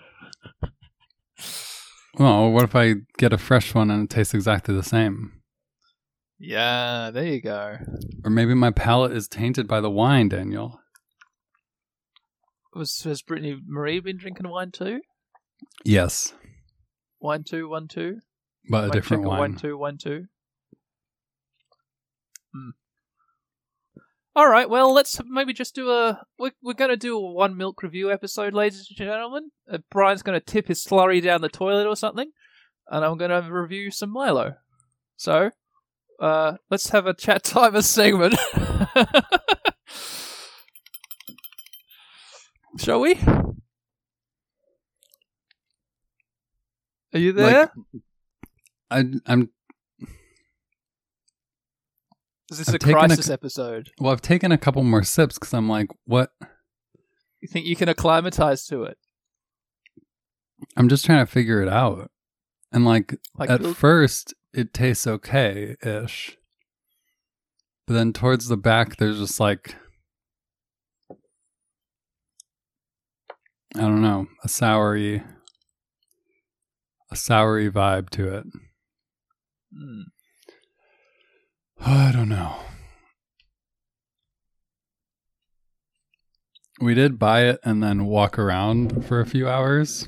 Well, what if I get a fresh one and it tastes exactly the same? Yeah, there you go. Or maybe my palate is tainted by the wine, Daniel. Was has Brittany Marie been drinking wine too? Yes, Wine two, one two. but a Wine different checker, wine. One two, one two. Hmm. All right. Well, let's maybe just do a. We're we're going to do a one milk review episode, ladies and gentlemen. Uh, Brian's going to tip his slurry down the toilet or something, and I'm going to review some Milo. So, uh, let's have a chat timer segment. Shall we? Are you there? Like, I, I'm. Is this I've a taken a crisis c- episode? Well, I've taken a couple more sips because I'm like, what? You think you can acclimatize to it? I'm just trying to figure it out. And like, Like at milk? first, it tastes okay ish. But then towards the back, there's just like, I don't know, a soury, a soury vibe to it. Hmm. I don't know. We did buy it and then walk around for a few hours.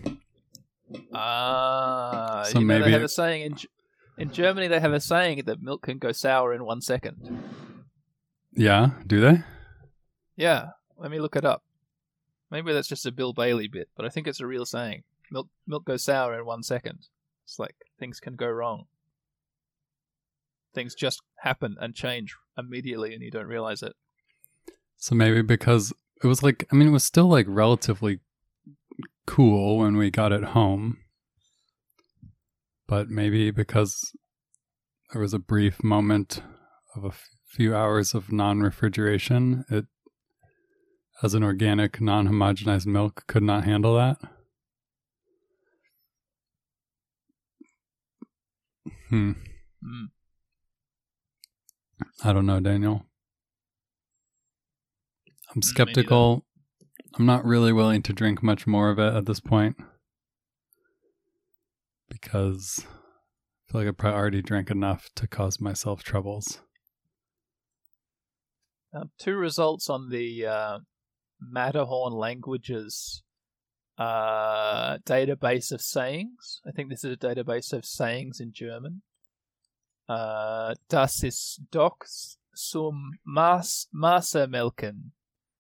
Ah, So you know, maybe they have it- a saying in G- in Germany. They have a saying that milk can go sour in one second. Yeah, do they? Yeah, let me look it up. Maybe that's just a Bill Bailey bit, but I think it's a real saying. Milk milk goes sour in one second. It's like things can go wrong. Things just happen and change immediately, and you don't realize it. So maybe because it was like, I mean, it was still like relatively cool when we got it home. But maybe because there was a brief moment of a f- few hours of non-refrigeration, it, as an organic, non-homogenized milk, could not handle that. Hmm. Mm. I don't know, Daniel. I'm Mm, skeptical. I'm not really willing to drink much more of it at this point because I feel like I probably already drank enough to cause myself troubles. Uh, two results on the uh, Matterhorn languages uh, database of sayings. I think this is a database of sayings in German. Uh, das ist doch zum Maß, Maßermelken.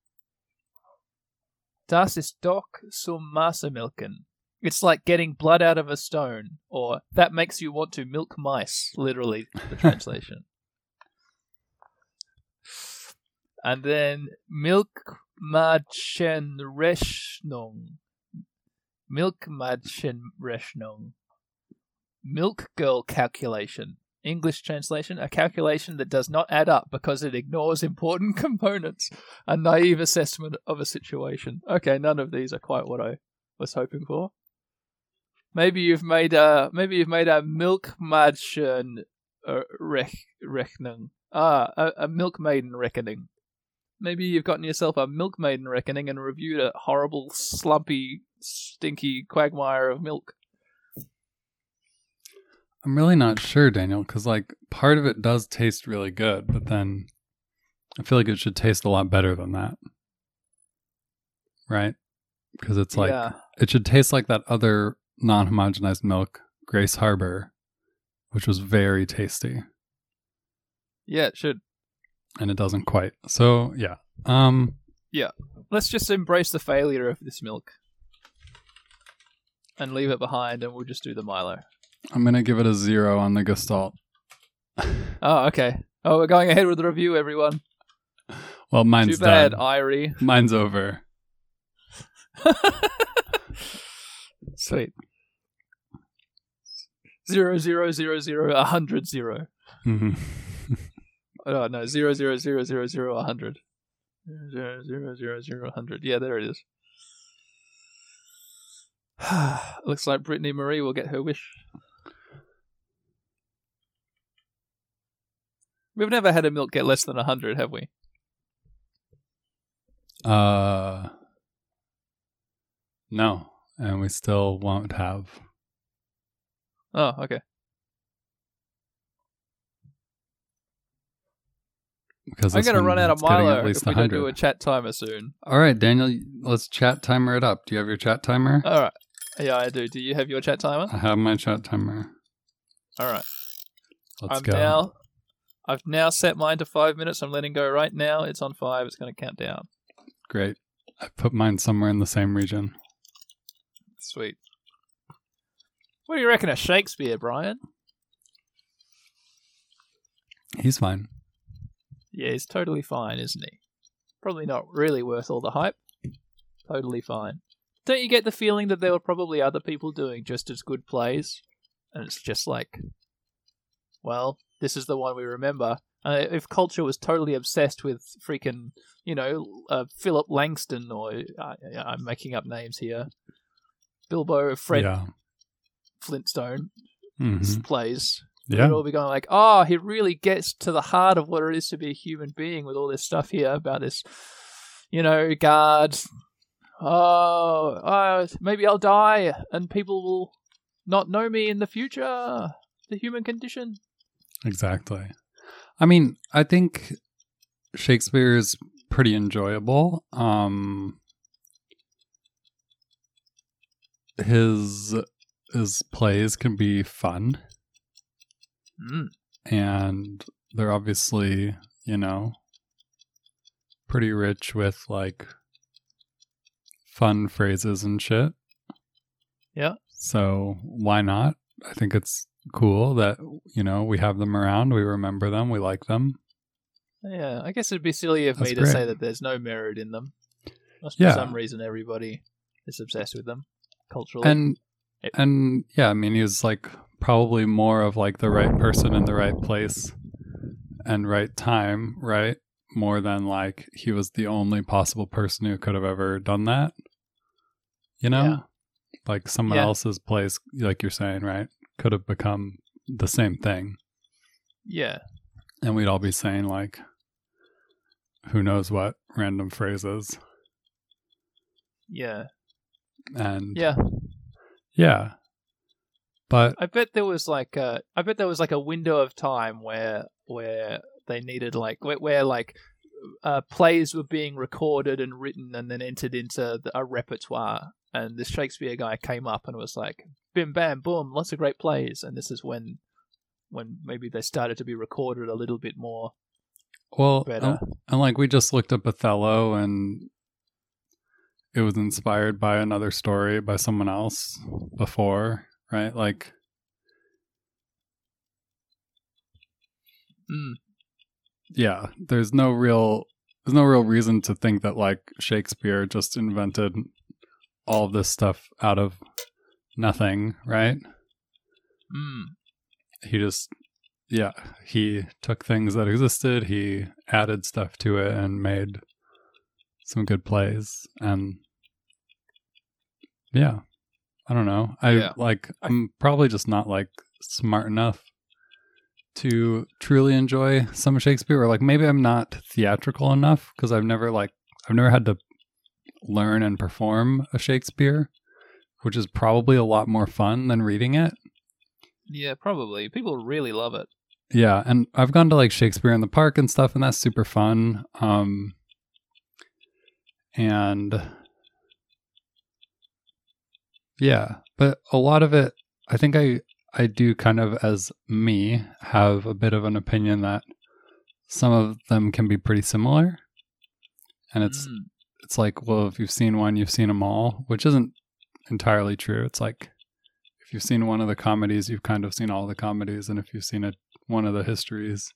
Das ist doch zum Maßermelken. It's like getting blood out of a stone, or that makes you want to milk mice, literally, the translation. And then Milchmädchenrechnung. Milchmädchenrechnung. Milk girl calculation. English translation, a calculation that does not add up because it ignores important components. A naive assessment of a situation. Okay, none of these are quite what I was hoping for. Maybe you've made a maybe you've made a Milchmädchen uh, rech, Rechnung. Ah, a, a milkmaiden reckoning. Maybe you've gotten yourself a milkmaiden reckoning and reviewed a horrible, slumpy, stinky quagmire of milk. I'm really not sure, Daniel, because like part of it does taste really good, but then I feel like it should taste a lot better than that. Right? Because it's like, Yeah. it should taste like that other non-homogenized milk, Grace Harbor, which was very tasty. Yeah, it should. And it doesn't quite. So, yeah. Um, Let's just embrace the failure of this milk and leave it behind, and we'll just do the Milo. I'm going to give it a zero on the Gestalt. Oh, okay. Oh, we're going ahead with the review, everyone. Well, mine's Too bad, done. Irie. Mine's over. Sweet. Zero, zero, zero, zero, a hundred, zero. Mhm. Oh, no, zero, zero, zero, zero, zero, a hundred. Zero, zero, zero, zero, a hundred. Yeah, there it is. Looks like Brittany Marie will get her wish. We've never had a milk get less than a hundred, have we? Uh, no, and we still won't have. Oh, okay. Because I'm this going to one run out of is getting Milo at least if we don't do one hundred. a chat timer soon. All right, Daniel, let's chat timer it up. Do you have your chat timer? All right. Yeah, I do. Do you have your chat timer? I have my chat timer. All right. Let's I'm go. now. I've now set mine to five minutes. I'm letting go right now. It's on five. It's going to count down. Great. I put mine somewhere in the same region. Sweet. What do you reckon of Shakespeare, Brian? He's fine. Yeah, he's totally fine, isn't he? Probably not really worth all the hype. Totally fine. Don't you get the feeling that there were probably other people doing just as good plays? And it's just like, well, this is the one we remember. Uh, if culture was totally obsessed with freaking, you know, uh, Philip Langston, or uh, I'm making up names here, Bilbo, Fred Yeah. Flintstone Mhm. plays, Yeah. we'd all be going like, oh, he really gets to the heart of what it is to be a human being with all this stuff here about this, you know, guard. Oh, oh, maybe I'll die and people will not know me in the future. The human condition. Exactly. I mean, I think Shakespeare is pretty enjoyable. Um, his his plays can be fun, Mm. and they're obviously, you know, pretty rich with like fun phrases and shit. Yeah. So why not? I think it's cool that, you know, we have them around, we remember them, we like them. Yeah, I guess it'd be silly of That's me to great. say that there's no merit in them. Must be Yeah. some reason everybody is obsessed with them culturally. And and yeah, I mean, he was like probably more of like the right person in the right place and right time, right? More than like he was the only possible person who could have ever done that. You know? Yeah. Like someone Yeah. else's place, like you're saying, right? Could have become the same thing. yeah, And we'd all be saying like who knows what random phrases. yeah, And yeah. yeah. But I bet there was like a, I bet there was like a window of time where where they needed like where, where like uh, plays were being recorded and written and then entered into the, a repertoire. And this Shakespeare guy came up and was like, bim bam boom, lots of great plays. And this is when when maybe they started to be recorded a little bit more well, better. and, and like we just looked up Othello and it was inspired by another story by someone else before, right? Like Mm. yeah, there's no real there's no real reason to think that like Shakespeare just invented all of this stuff out of nothing, right? Mm. He just yeah, he took things that existed, he added stuff to it and made some good plays. And yeah, I don't know. I Yeah. like I'm probably just not like smart enough to truly enjoy some Shakespeare, or like maybe I'm not theatrical enough because I've never like I've never had to learn and perform a Shakespeare, which is probably a lot more fun than reading it. Yeah, probably. People really love it. Yeah, and I've gone to like Shakespeare in the Park and stuff, and that's super fun. Um, and yeah, but a lot of it, I think I I do kind of as me have a bit of an opinion that some of them can be pretty similar, and it's Mm. it's like, well, if you've seen one, you've seen them all, which isn't entirely true. It's like if you've seen one of the comedies, you've kind of seen all the comedies, and if you've seen a, one of the histories,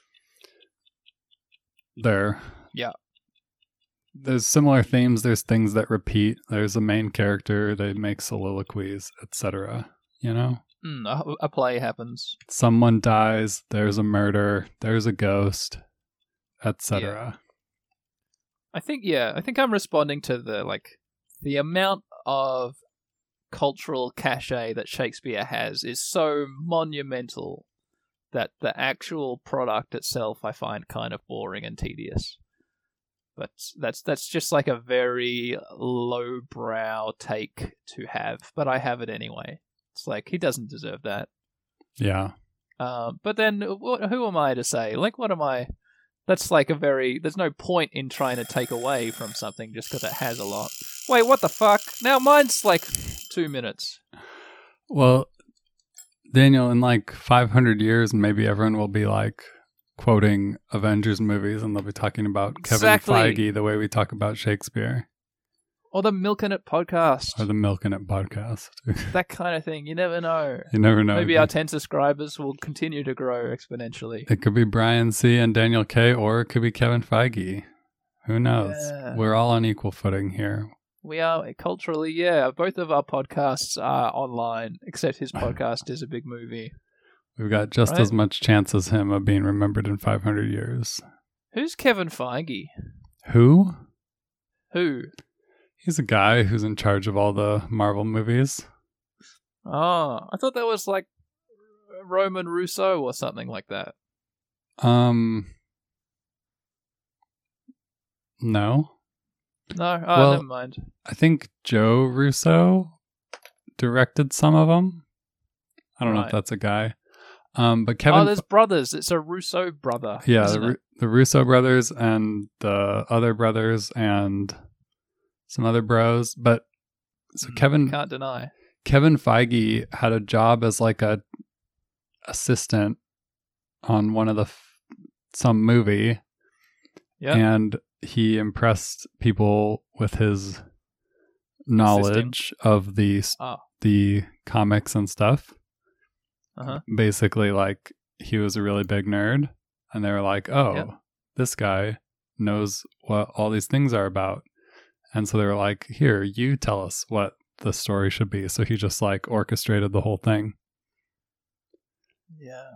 there, Yeah. there's similar themes. There's things that repeat. There's a main character. They make soliloquies, et cetera. You know, Mm, a, a play happens. someone dies. There's a murder. There's a ghost, et cetera. I think yeah, I think I'm responding to the like the amount of cultural cachet that Shakespeare has is so monumental that the actual product itself I find kind of boring and tedious. But that's that's just like a very lowbrow take to have. But I have it anyway. It's like, he doesn't deserve that. Yeah. Uh, but then, what, who am I to say? Like, what am I? That's like a very... There's no point in trying to take away from something just because it has a lot. Wait, what the fuck? Now mine's like two minutes. Well, Daniel, in like five hundred years, maybe everyone will be like quoting Avengers movies and they'll be talking about Exactly. Kevin Feige the way we talk about Shakespeare. Or the Milking It podcast. Or the Milking It podcast. That kind of thing. You never know. You never know. Maybe our ten subscribers will continue to grow exponentially. It could be Brian C. and Daniel K. or it could be Kevin Feige. Who knows? Yeah. We're all on equal footing here. We are culturally, yeah. Both of our podcasts are online, except his podcast is a big movie. We've got just Right? as much chance as him of being remembered in five hundred years. Who's Kevin Feige? Who? Who? He's a guy who's in charge of all the Marvel movies. Oh, I thought that was like Roman Rousseau or something like that. Um, no. No? Oh, Well, never mind. I think Joe Russo directed some of them. I don't know if Right. that's a guy. Um, but Kevin... Oh, there's brothers. It's a Russo brother. yeah, the, isn't Ru- it? the Russo brothers and the other brothers and some other bros. But so Mm, Kevin... Can't deny. Kevin Feige had a job as like a assistant on one of the f- some movie, Yeah. and he impressed people with his knowledge of the s- Oh. the comics and stuff. Uh-huh. Basically, like he was a really big nerd, and they were like, "Oh, Yeah. this guy knows what all these things are about," and so they were like, "Here, you tell us what the story should be." So he just like orchestrated the whole thing. Yeah.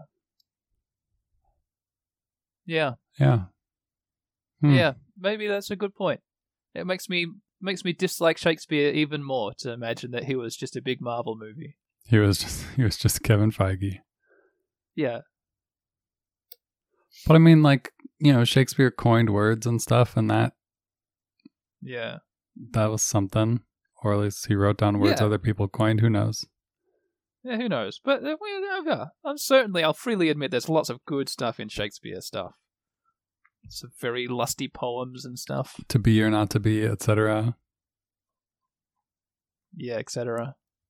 Yeah. Yeah. Hmm. Yeah. Maybe that's a good point. It makes me makes me dislike Shakespeare even more to imagine that he was just a big Marvel movie. He was just he was just Kevin Feige. Yeah. But I mean, like, you know, Shakespeare coined words and stuff, and that Yeah. that was something. Or at least he wrote down words Yeah. other people coined. Who knows? Yeah, who knows? But uh, we, uh, I'm certainly, I'll freely admit there's lots of good stuff in Shakespeare stuff. Some very lusty poems and stuff. To be or not to be, et cetera. Yeah, et cetera.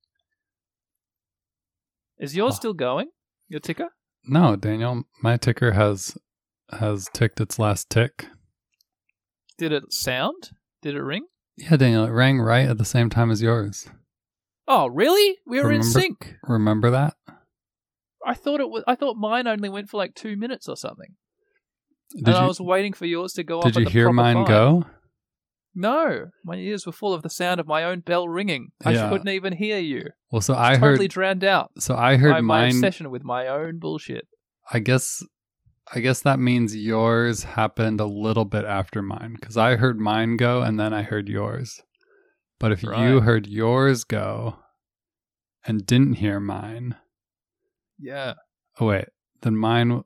Is yours Oh. still going? Your ticker? No, Daniel, my ticker has has ticked its last tick. Did it sound? Did it ring? Yeah, Daniel, it rang right at the same time as yours. Oh, really? We were in Remember- sync. Remember that? I thought it was. I thought mine only went for like two minutes or something. Did and you I was waiting for yours to go off. did at you the hear proper mine five. go? No, my ears were full of the sound of my own bell ringing. I Yeah. couldn't even hear you. Well, so I Totally heard drowned out so I heard by my mine obsession with my own bullshit. I guess I guess that means yours happened a little bit after mine, cuz I heard mine go and then I heard yours. But if you Right. heard yours go and didn't hear mine, Yeah. oh wait, then mine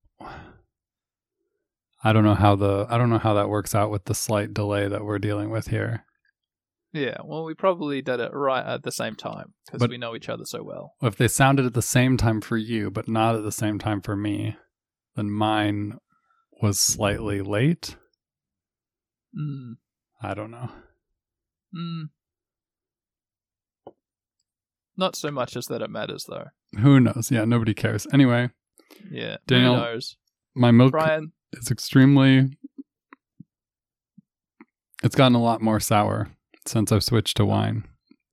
I don't know how the I don't know how that works out with the slight delay that we're dealing with here. Yeah, well, we probably did it right at the same time because But- we know each other so well. If they sounded at the same time for you but not at the same time for me, then mine was slightly late. Mm. I don't know. Mm. Not so much as that it matters, though. Who knows? Yeah, nobody cares. Anyway, Yeah, Daniel- who knows? my milk Brian, is extremely it's gotten a lot more sour since I've switched to wine.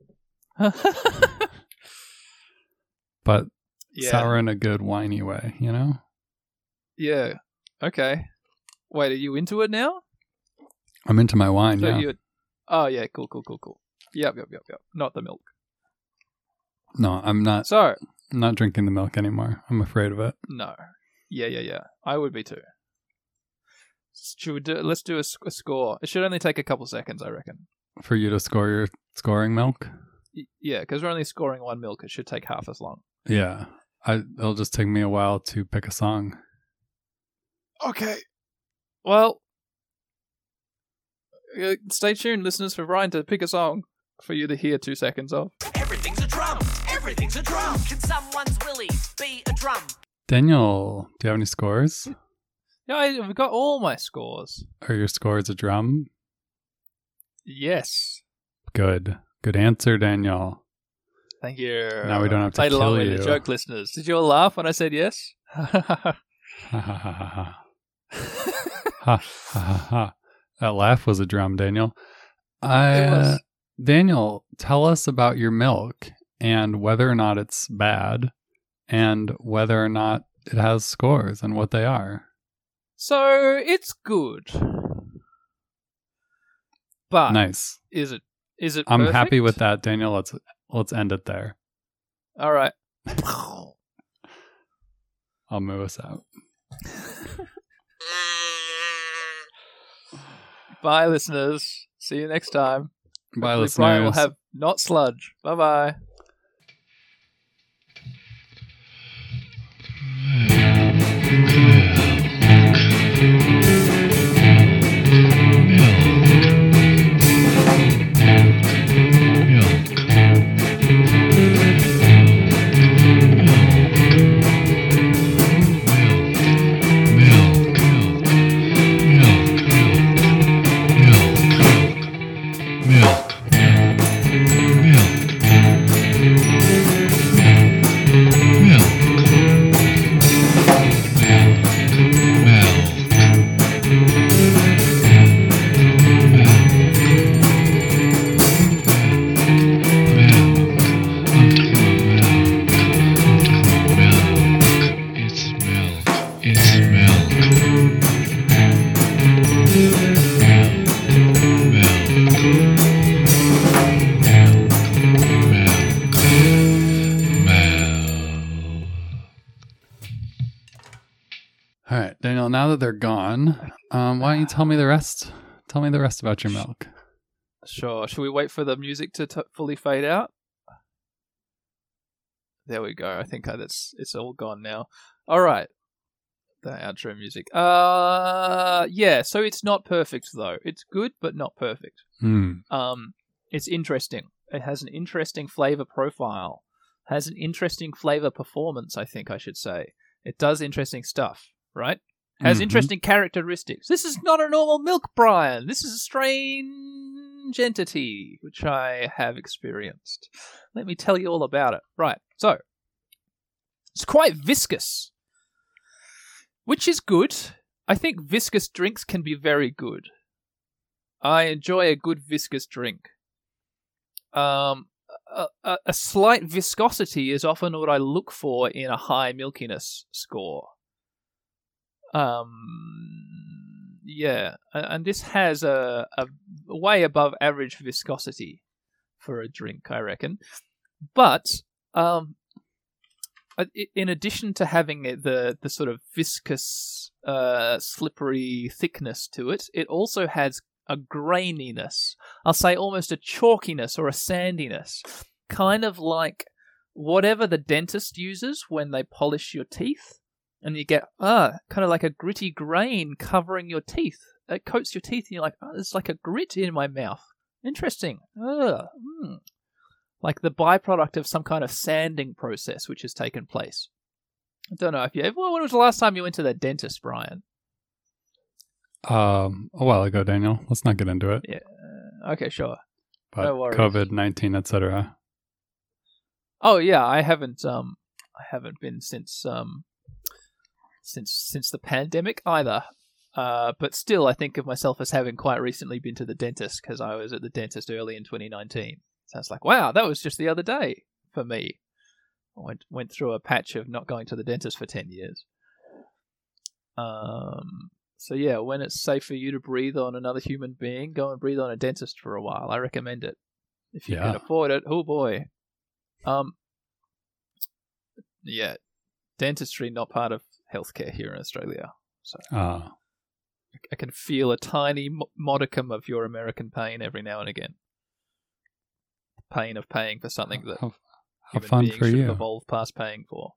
But yeah, sour in a good winey way, you know? yeah, okay. Wait, are you into it now? I'm into my wine, So yeah. you- Oh yeah, cool, cool, cool, cool. Yep, yep, yep, yep. Not the milk. No, I'm not So I'm not drinking the milk anymore. I'm afraid of it. no, yeah, yeah, yeah. I would be too. Should we do? Let's do a, sc- a score. It should only take a couple seconds, I reckon. For you to score your scoring milk? Y- Yeah, because we're only scoring one milk. It should take half as long. Yeah. I it'll just take me a while to pick a song. Okay. Well, Uh, stay tuned, listeners, for Ryan to pick a song for you to hear two seconds of. Everything's a drum. Everything's a drum. Can someone's Willie be a drum? Daniel, do you have any scores? Yeah, I've got all my scores. Are your scores a drum? Yes. Good. Good answer, Daniel. Thank you. Now we don't have to Played kill along with you. the joke, listeners. Did you all laugh when I said yes? Ha ha ha ha. Ha ha ha ha. That laugh was a drum, Daniel. I, It was. uh, Daniel, tell us about your milk and whether or not it's bad and whether or not it has scores and what they are. So, it's good. But Nice. is it is it I'm perfect? happy with that, Daniel. Let's let's end it there. All right. I'll move us out. Bye, listeners. See you next time. Bye, Hopefully listeners. Brian will have not sludge. Bye-bye. All right, Daniel, now that they're gone, um, why don't you tell me the rest? Tell me the rest about your milk. Sure. Should we wait for the music to t- fully fade out? There we go. I think that's it's all gone now. All right. The outro music. Uh, yeah. So it's not perfect though. It's good, but not perfect. Hmm. Um, it's interesting. It has an interesting flavor profile. Has an interesting flavor performance. I think I should say. It does interesting stuff. Right? Has Mhm. interesting characteristics. This is not a normal milk, Brian. This is a strange entity, which I have experienced. Let me tell you all about it. Right. So, it's quite viscous, which is good. I think viscous drinks can be very good. I enjoy a good viscous drink. Um, a, a, a slight viscosity is often what I look for in a high milkiness score. Um, yeah, and, and this has a, a way above average viscosity for a drink, I reckon. But um, in addition to having the the sort of viscous, uh, slippery thickness to it, it also has a graininess. I'll say almost a chalkiness or a sandiness, kind of like whatever the dentist uses when they polish your teeth. And you get, ah, kind of like a gritty grain covering your teeth. It coats your teeth and you're like, oh, there's like a grit in my mouth. Interesting. Ugh. Mm. Like the byproduct of some kind of sanding process which has taken place. I don't know if you ever, when was the last time you went to the dentist, Brian? Um, a while ago, Daniel. Let's not get into it. Yeah. Okay, sure. But no worries. COVID nineteen, et cetera. Oh yeah, I haven't, um, I haven't been since, um, since since the pandemic either. Uh, but still, I think of myself as having quite recently been to the dentist because I was at the dentist early in twenty nineteen. So it's like, wow, that was just the other day for me. I went went through a patch of not going to the dentist for ten years. Um. So yeah, when it's safe for you to breathe on another human being, go and breathe on a dentist for a while. I recommend it if you Yeah. can afford it. Oh boy. Um. Yeah, dentistry not part of healthcare here in Australia. So Uh, I can feel a tiny mo- modicum of your American pain every now and again. Pain of paying for something that how, how human fun beings for should you. have evolved past paying for.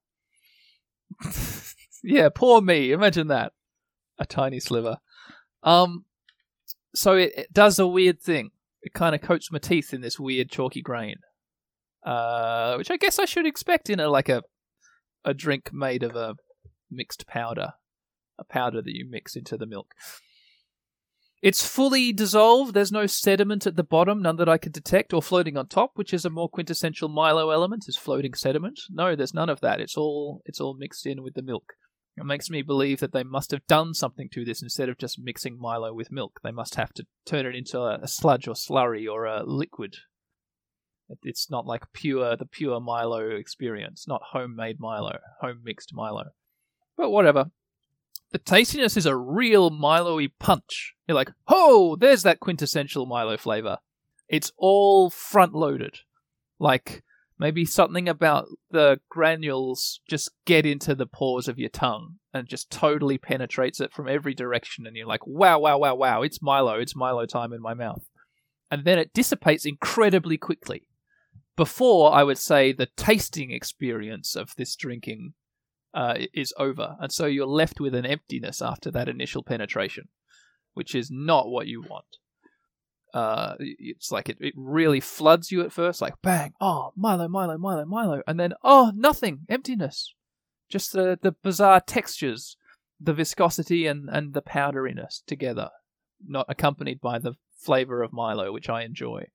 Yeah, poor me. Imagine that. A tiny sliver. Um. so it, it does a weird thing. It kind of coats my teeth in this weird chalky grain, uh, which I guess I should expect in a like a a drink made of a mixed powder, a powder that you mix into the milk. It's fully dissolved. There's no sediment at the bottom, none that I could detect, or floating on top, which is a more quintessential Milo element, is floating sediment. No, there's none of that. It's all it's all mixed in with the milk. It makes me believe that they must have done something to this instead of just mixing Milo with milk. They must have to turn it into a, a sludge or slurry or a liquid. It's not like pure the pure Milo experience, not homemade Milo, home mixed Milo. But whatever. The tastiness is a real Milo-y punch. You're like, oh, there's that quintessential Milo flavor. It's all front-loaded. Like, maybe something about the granules just get into the pores of your tongue and just totally penetrates it from every direction. And you're like, wow, wow, wow, wow, it's Milo. It's Milo time in my mouth. And then it dissipates incredibly quickly. Before, I would say, the tasting experience of this drinking Uh, is over, and so you're left with an emptiness after that initial penetration, which is not what you want. Uh, it's like it, it really floods you at first, like bang, oh, Milo, Milo, Milo, Milo, and then, oh, nothing, emptiness. Just the, the bizarre textures, the viscosity and, and the powderiness together, not accompanied by the flavor of Milo, which I enjoy.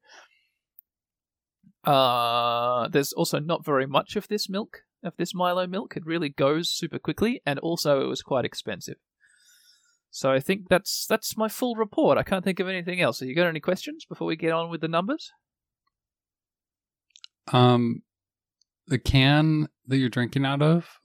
Uh, there's also not very much of this milk. Of this Milo milk. It really goes super quickly, and also it was quite expensive. So I think that's that's my full report. I can't think of anything else. Have you got any questions before we get on with the numbers? Um, the can that you're drinking out of,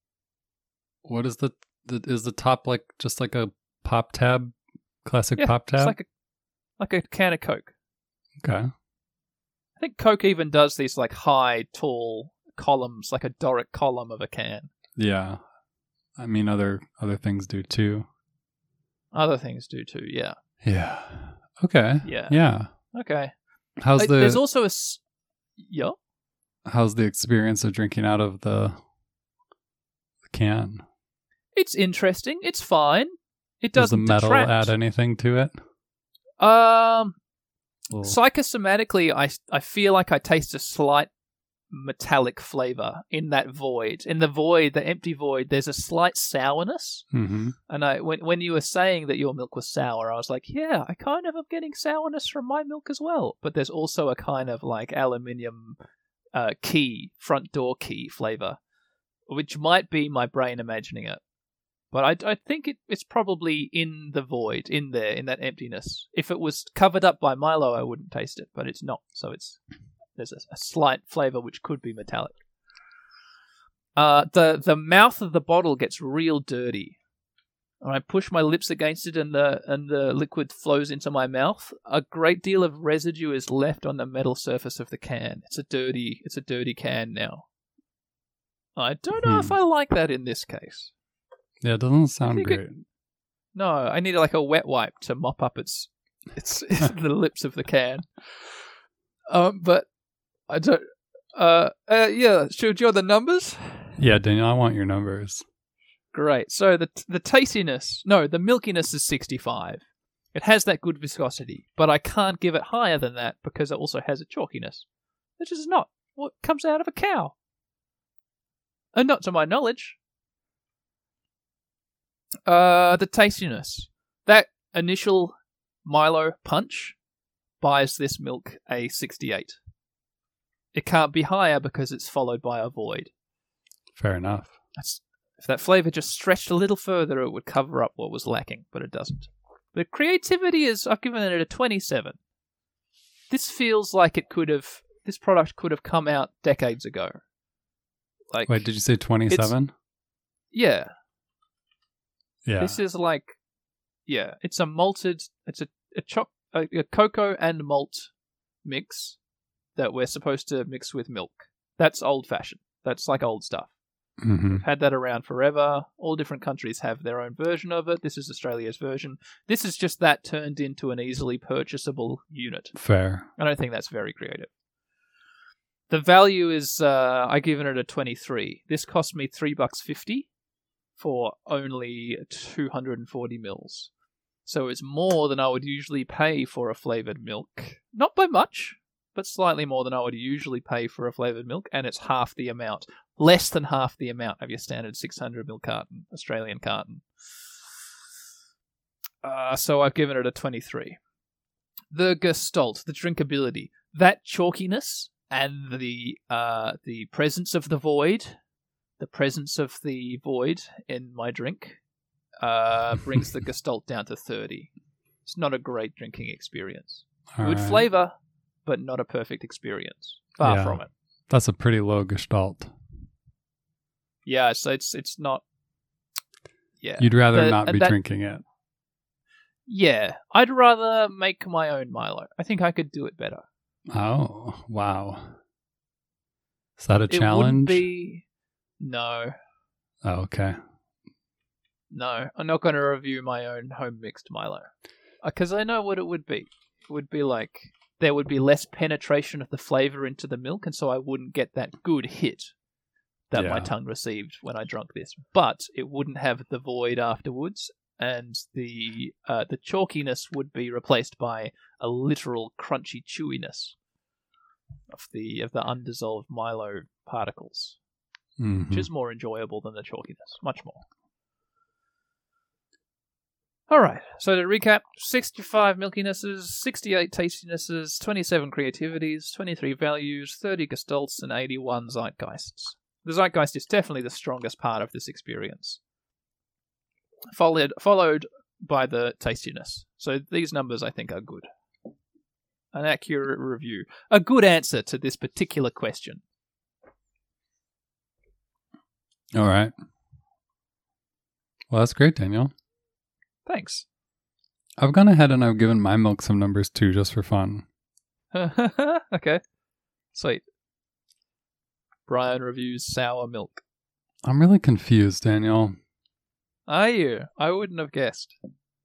what is the, the is the top like just like a pop tab, classic Yeah, pop tab? it's like a like a can of Coke. Okay. I think Coke even does these like high, tall columns, like a Doric column of a can. Yeah. I mean, other other things do too. Other things do too, yeah. Yeah. Okay. Yeah. Yeah. Okay. How's Uh, the There's also a... s- Yeah? how's the experience of drinking out of the, the can? It's interesting. It's fine. It Does the doesn't metal detract. add anything to it? Um, Little- psychosomatically, I, I feel like I taste a slight metallic flavor in that void. In the void, the empty void, there's a slight sourness. Mm-hmm. And I, when when you were saying that your milk was sour, I was like, yeah, I kind of am getting sourness from my milk as well. But there's also a kind of like aluminium uh, key, front door key flavor, which might be my brain imagining it. But I, I think it, it's probably in the void, in there, in that emptiness. If it was covered up by Milo, I wouldn't taste it, but it's not. So it's there's a, a slight flavor which could be metallic. Uh, the the mouth of the bottle gets real dirty. And I push my lips against it, and the and the liquid flows into my mouth. A great deal of residue is left on the metal surface of the can. It's a dirty it's a dirty can now. I don't know Hmm. if I like that in this case. Yeah, it doesn't sound think great. it- No, I need like a wet wipe to mop up its its the lips of the can. Um, but I don't. Uh, uh, yeah. Should you have the numbers? Yeah, Daniel, I want your numbers. Great. So the the tastiness, no, the milkiness is sixty-five. It has that good viscosity, but I can't give it higher than that because it also has a chalkiness, which is not what comes out of a cow, and not to my knowledge. Uh, the tastiness, that initial Milo punch buys this milk a sixty-eight. It can't be higher because it's followed by a void. Fair enough. That's, if that flavor just stretched a little further, it would cover up what was lacking, but it doesn't. The creativity is, I've given it a twenty-seven. This feels like it could have, this product could have come out decades ago. Like, Wait, did you say twenty-seven? yeah, Yeah. this is like, yeah, it's a malted, it's a a, cho- a, a cocoa and malt mix that we're supposed to mix with milk. That's old fashioned. That's like old stuff. Mm-hmm. Had that around forever. All different countries have their own version of it. This is Australia's version. This is just that turned into an easily purchasable unit. Fair. I don't think that's very creative. The value is, uh, I given it a twenty-three. This cost me three bucks fifty for only two hundred and forty mils. So it's more than I would usually pay for a flavored milk. Not by much, but slightly more than I would usually pay for a flavored milk, and it's half the amount. Less than half the amount of your standard six hundred milliliter carton, Australian carton. Uh, so I've given it a twenty-three. The Gestalt, the drinkability, that chalkiness and the uh, the presence of the void, the presence of the void in my drink, uh, brings the Gestalt down to thirty. It's not a great drinking experience. All Good right. flavor, but not a perfect experience. Far Yeah. from it. That's a pretty low gestalt. Yeah, so it's it's not. Yeah, You'd rather The- not and be that- drinking it. Yeah, I'd rather make my own Milo. I think I could do it better. Oh, wow. Is that a It wouldn't challenge? be. No, Oh, okay. no, I'm not going to review my own home mixed Milo because I know what it would be. It would be like there would be less penetration of the flavor into the milk, and so I wouldn't get that good hit that my Yeah. tongue received when I drank this. But it wouldn't have the void afterwards, and the uh, the chalkiness would be replaced by a literal crunchy chewiness of the of the undissolved Milo particles, Mhm. which is more enjoyable than the chalkiness, much more. All right, so to recap, sixty-five milkinesses, sixty-eight tastinesses, twenty-seven creativities, twenty-three values, thirty gestalts, and eighty-one zeitgeists. The zeitgeist is definitely the strongest part of this experience, followed followed by the tastiness. So these numbers, I think, are good. An accurate review. A good answer to this particular question. All right. Well, that's great, Daniel. Thanks. I've gone ahead and I've given my milk some numbers too, just for fun. Okay. Sweet. Brian reviews sour milk. I'm really confused, Daniel. Are you? I wouldn't have guessed.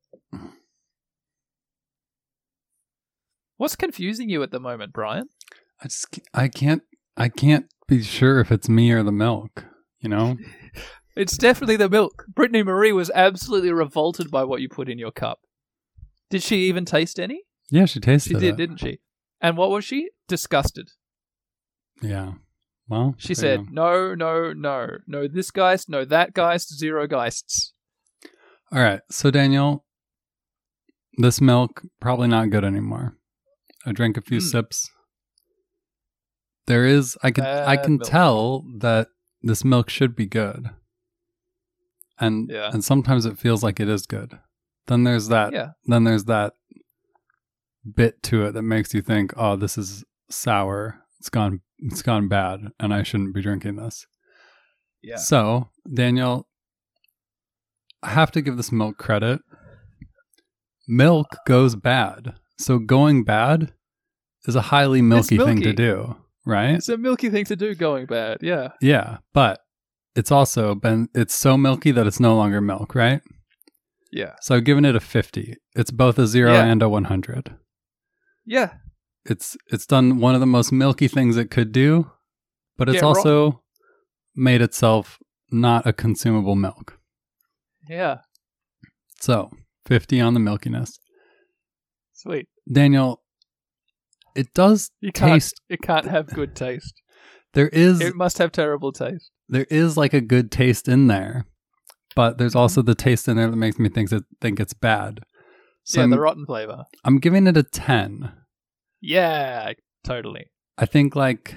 What's confusing you at the moment, Brian? I just c- I can't I can't be sure if it's me or the milk. You know? It's definitely the milk. Brittany Marie was absolutely revolted by what you put in your cup. Did she even taste any? Yeah, she tasted She did, it. didn't she? And what was she? Disgusted. Yeah. Well, She there you said, no, no, no. No this geist, no that geist, zero geists. go. All right. So Daniel, this milk probably not good anymore. I drank a few Hmm. sips. There is I can I Bad can milk. tell that this milk should be good. And Yeah. and sometimes it feels like it is good. Then there's that Yeah. then there's that bit to it that makes you think, "Oh, this is sour. It's gone it's gone bad and I shouldn't be drinking this." Yeah. So, Daniel, I have to give this milk credit. Milk goes bad. So going bad is a highly milky, thing to milky. do, right? It's a milky thing to do going bad, yeah. Yeah, but it's also been it's so milky that it's no longer milk, right? Yeah. So I've given it a fifty. It's both a zero Yeah. and a one hundred. Yeah. It's it's done one of the most milky things it could do, but it's Yeah, also made itself not a consumable milk. Yeah. So, fifty on the milkiness. Sweet. Daniel, it does You can't, taste it can't have good taste. there is It must have terrible taste. there is like a good taste in there, but there's also the taste in there that makes me think that think it's bad. So yeah, I'm, the rotten flavor. I'm giving it a ten. Yeah, totally. I think like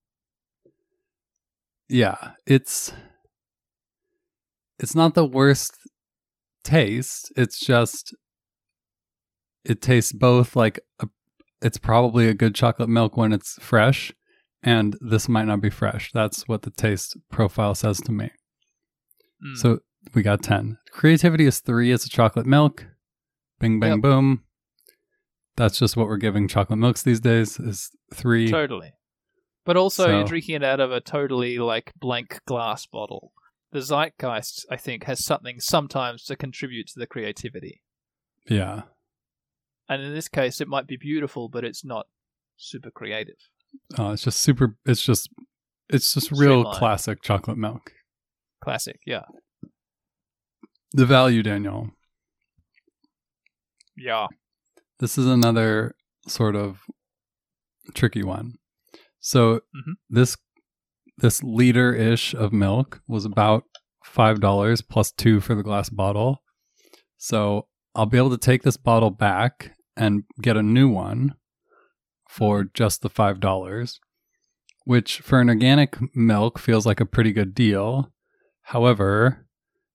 yeah, it's it's not the worst taste. It's just it tastes both like a, it's probably a good chocolate milk when it's fresh, and this might not be fresh. That's what the taste profile says to me. Mm. So we got ten. Creativity is three. It's a chocolate milk. Bing, bang, Yep. boom. That's just what we're giving chocolate milks these days is three. Totally. But also, So- you're drinking it out of a totally like blank glass bottle. The Zeitgeist, I think, has something sometimes to contribute to the creativity. Yeah. And in this case, it might be beautiful, but it's not super creative. Oh, it's just super. It's just, it's just real Streamlined. classic chocolate milk. Classic, yeah. The value, Daniel. Yeah. This is another sort of tricky one. So Mhm. this this liter-ish of milk was about five dollars plus two for the glass bottle. So I'll be able to take this bottle back and get a new one for just the five dollars, which for an organic milk feels like a pretty good deal. However,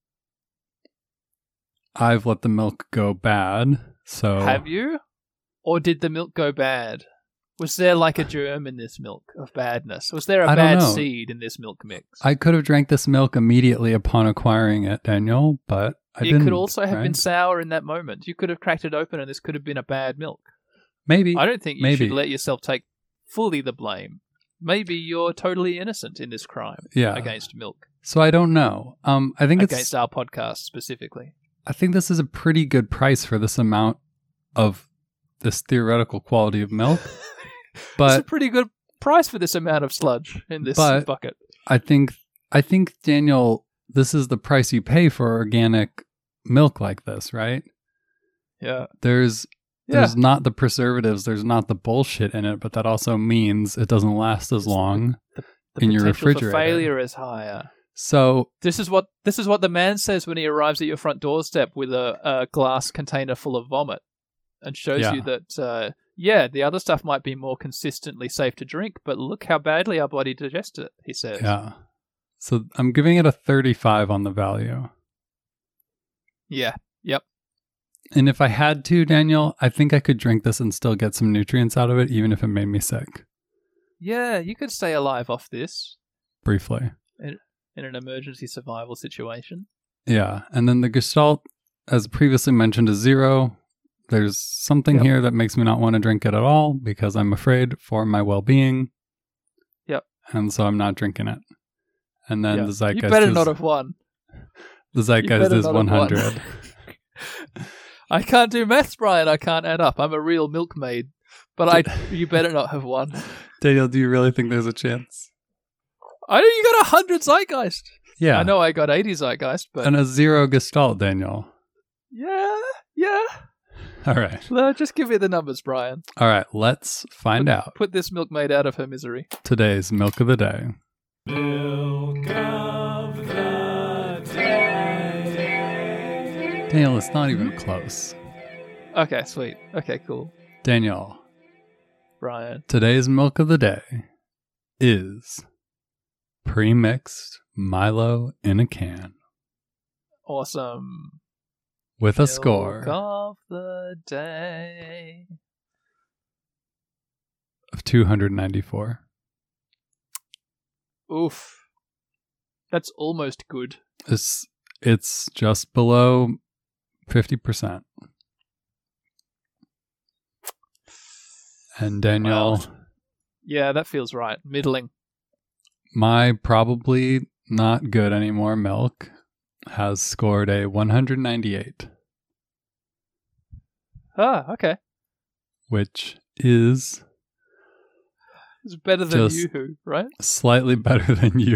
I've let the milk go bad. So Have you? Or did the milk go bad? Was there like a germ in this milk of badness? Was there a I don't bad know. seed in this milk mix? I could have drank this milk immediately upon acquiring it, Daniel, but I it didn't. could also have right? been sour in that moment. You could have cracked it open and this could have been a bad milk. Maybe. I don't think you Maybe. should let yourself take fully the blame. Maybe you're totally innocent in this crime Yeah. against milk, So I don't know. Um, I think against it's. our podcast specifically. I think this is a pretty good price for this amount of this theoretical quality of milk. It's a But pretty good price for this amount of sludge in this But- bucket. I think I think Daniel, this is the price you pay for organic milk like this, right? Yeah. There's Yeah. there's not the preservatives, there's not the bullshit in it, but that also means it doesn't last as long The in your potential refrigerator. for failure is higher. So This is what this is what the man says when he arrives at your front doorstep with a, a glass container full of vomit, and shows Yeah. you that uh, yeah, the other stuff might be more consistently safe to drink, but look how badly our body digests it. He says. yeah. So I'm giving it a thirty-five on the value. Yeah. Yep. And if I had to, Daniel, I think I could drink this and still get some nutrients out of it, even if it made me sick. Yeah, you could stay alive off this Briefly. in an emergency survival situation. Yeah. And then the Gestalt, as previously mentioned, is zero. There's something Yep. here that makes me not want to drink it at all because I'm afraid for my well being. Yep. And so I'm not drinking it. And then Yeah. the Zeitgeist You better is, not have won. the Zeitgeist better is not have one won. hundred. I can't do maths, Brian. I can't add up. I'm a real milkmaid. But I, you better not have won. Daniel, do you really think there's a chance? I know you got a hundred Zeitgeist. Yeah. I know I got eighty Zeitgeist, but And a zero Gestalt, Daniel. yeah, yeah. All right. Well, just give me the numbers, Brian. All right. Let's find put, out Put this milkmaid out of her misery. today's milk of the day. Daniel, it's not even close. Okay, sweet. Okay, cool. Daniel, Brian. today's milk of the day is pre-mixed Milo in a can Awesome. with a Milk score of the day. of two hundred ninety-four. Oof. That's almost good. It's it's just below fifty percent. And Daniel, Wow. Yeah, that feels right. Middling. my probably not good anymore milk has scored a one hundred ninety-eight, Ah, okay. which is It's better than Just- Yoo-hoo, right? slightly better than you.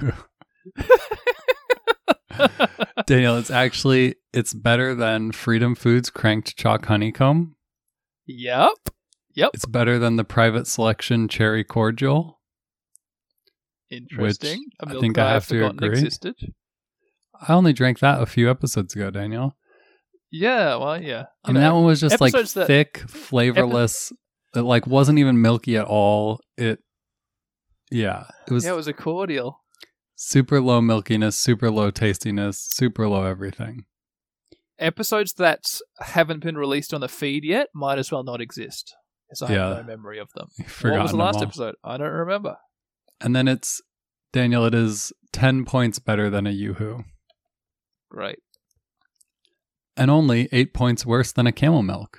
Daniel, it's actually it's better than Freedom Foods Cranked Chalk Honeycomb. Yep. Yep. It's better than the Private Selection Cherry Cordial. Interesting. A I milk think that I I have have to forgotten agree. existed. I only drank that a few episodes ago, Daniel. Yeah, well, yeah. I You mean, know, that one was just like episodes that- thick, flavorless. It like wasn't even milky at all. It, yeah, it was yeah, it was a cordial. super low milkiness, super low tastiness, super low everything. Episodes that haven't been released on the feed yet might as well not exist, because I Yeah. have no memory of them. You've What was forgotten the them last all. episode? I don't remember. And then it's Daniel. It is ten points better than a Yoo-hoo, Great. and only eight points worse than a Camel Milk.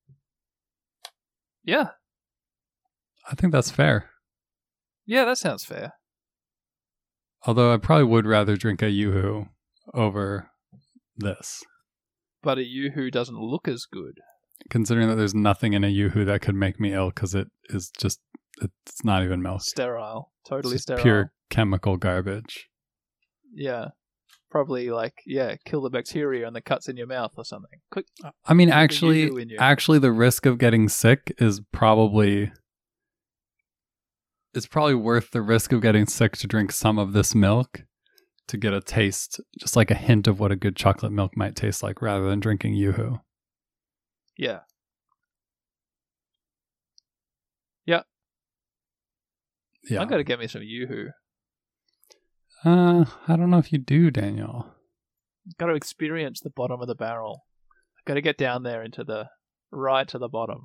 Yeah. I think that's fair. Yeah, that sounds fair. Although I probably would rather drink a Yoo-hoo over this, But a Yoo-hoo doesn't look as good. considering that there's nothing in a Yoo-hoo that could make me ill because it is just, it's not even milk. Sterile. Totally It's just sterile. pure chemical garbage. Yeah. probably like yeah, kill the bacteria and the cuts in your mouth or something. Quick, I mean, Put the actually, yoo-hoo in you. actually, the risk of getting sick is probably it's probably worth the risk of getting sick to drink some of this milk to get a taste, just like a hint of what a good chocolate milk might taste like, rather than drinking Yoo-hoo. yeah, yeah. Yeah, I got to get me some Yoo-hoo. uh, I don't know if you do, Daniel. Got to experience the bottom of the barrel. Got to get down there into the right to the bottom.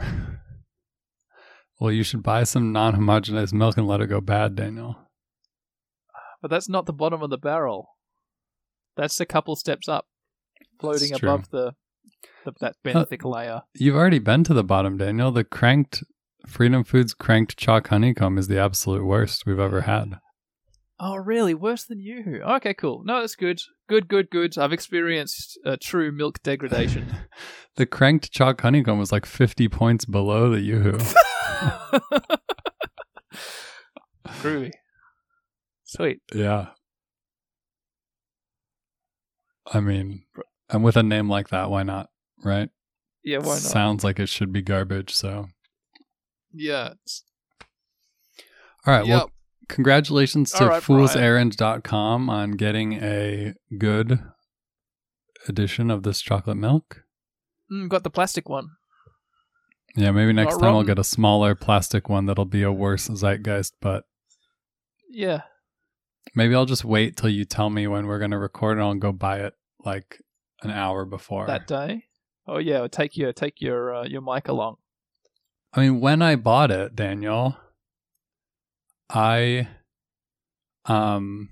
Well, you should buy some non-homogenized milk and let it go bad, Daniel. But that's not the bottom of the barrel. That's a couple steps up, floating That's true. above the, the that benthic layer. You've already been to the bottom, Daniel. The cranked Freedom Foods cranked chalk honeycomb is the absolute worst we've ever had. Oh, really? Worse than Yoo-hoo? Okay, cool. No, that's good. Good, good, good. I've experienced uh, true milk degradation. The cranked chalk honeycomb was like fifty points below the Yoo-hoo. Groovy. Sweet. Yeah. I mean, and with a name like that, why not? Right? Yeah, why not? Sounds like it should be garbage, so. Yeah. it's- All right, Yep. well, congratulations to All right, fools Brian. errand dot com on getting a good edition of this chocolate milk. Mm, got the plastic one. Yeah, maybe next Not time I'll wrong. get a smaller plastic one that'll be a worse zeitgeist, but Yeah. maybe I'll just wait till you tell me when we're going to record and I'll go buy it like an hour before. That day. Oh yeah, take your take your uh, your mic along. I mean, when I bought it, Daniel, I um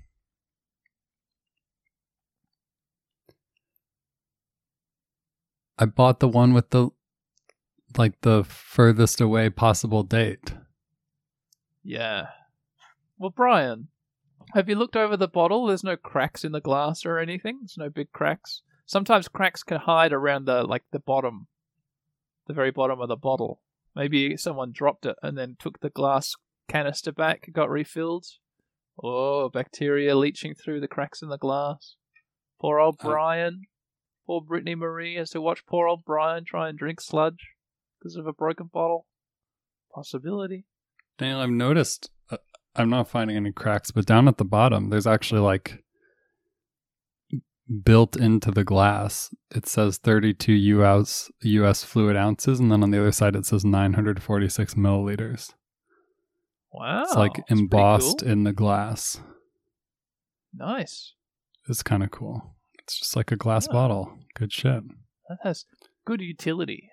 I bought the one with the like the furthest away possible date. Yeah. Well, Brian, have you looked over the bottle? There's no cracks in the glass or anything. There's no big cracks. Sometimes cracks can hide around the like the bottom, the very bottom of the bottle. Maybe someone dropped it and then took the glass canister back, got refilled. Oh, bacteria leaching through the cracks in the glass. Poor old Uh, Brian. Poor Brittany Marie has to watch poor old Brian try and drink sludge because of a broken bottle. Possibility. Daniel, I've noticed, uh, I'm not finding any cracks, but down at the bottom, there's actually like built into the glass, it says thirty-two U S, U S fluid ounces, and then on the other side, it says nine hundred forty-six milliliters. Wow. It's like that's pretty embossed cool. in the glass. Nice. It's kind of cool. It's just like a glass Yeah. bottle. Good shit. That has good utility.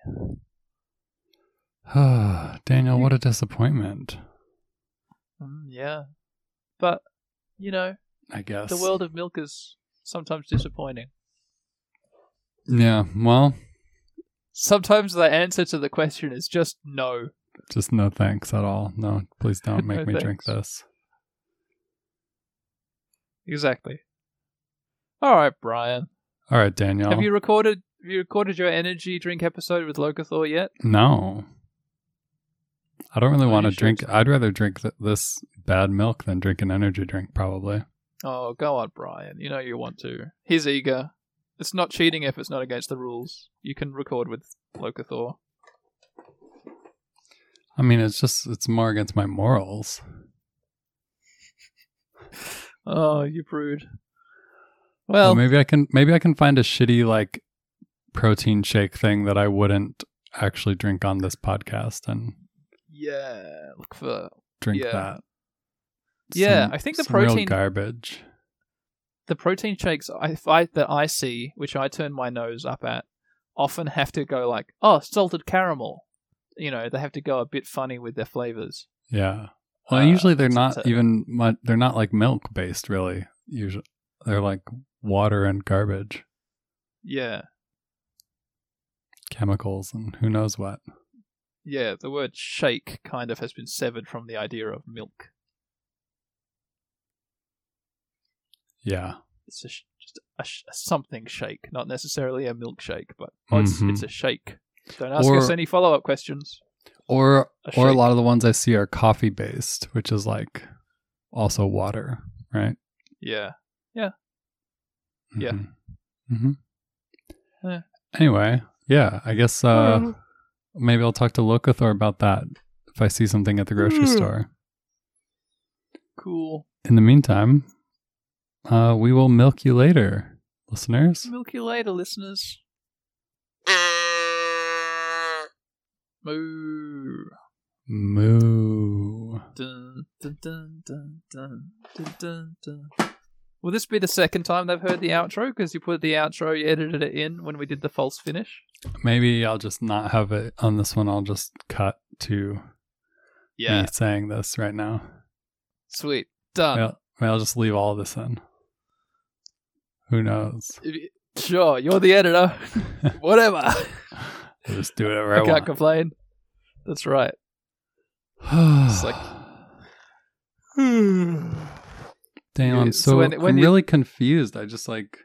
Daniel, what a disappointment. Mm, yeah. But, you know, I guess. the world of milk is sometimes disappointing. Yeah, well, Sometimes the answer to the question is just no. just no thanks at all. No, please don't make No me drink thanks. this. Exactly. All right, Brian. All right, Daniel. Have you recorded have you recorded your energy drink episode with Locathor yet? No. I don't really Oh, want to you should. drink. I'd rather drink th- this bad milk than drink an energy drink, probably. Oh, go on, Brian. You know you want to. He's eager. It's not cheating if it's not against the rules. You can record with Locathor. I mean, it's just, it's more against my morals. Oh, you prude. Well, Well, maybe I can, maybe I can find a shitty, like, protein shake thing that I wouldn't actually drink on this podcast and yeah. Look for drink Yeah. that. Yeah, Some- I think the some real protein- garbage. the protein shakes I, I that I see, which I turn my nose up at, often have to go like, oh, salted caramel. You know, they have to go a bit funny with their flavors. Yeah. Well, Uh, usually they're it's- not it's a- even much, they're not like milk based, really. Usually they're like water and garbage, Yeah, chemicals, and who knows what. yeah. The word shake kind of has been severed from the idea of milk. Yeah. It's a sh- just a, sh- a something shake, not necessarily a milkshake, but oh, it's, Mhm. it's a shake. Don't ask Or- us any follow up questions. Or A or a shake. lot of the ones I see are coffee based, which is like also water, right? Yeah, Yeah. Mm-hmm. Yeah. Anyway, yeah, I guess uh, maybe I'll talk to Locathor about that if I see something at the grocery store. Cool. In the meantime, uh, we will milk you later, listeners. Milk you later, listeners. Moo. Moo. Dun, dun, dun, dun, dun, dun, dun, dun. Will this be the second time they've heard the outro? Because you put the outro, you edited it in when we did the false finish. Maybe I'll just not have it on this one. I'll just cut to Yeah. me saying this right now. Sweet. Done. Well, maybe I'll just leave all of this in. Who knows? If you- Sure, you're the editor. Whatever. I'll just do whatever I, I can't want. complain. That's right. It's like- Damn, I'm Yeah, so, so when- when I'm you- really confused. I just like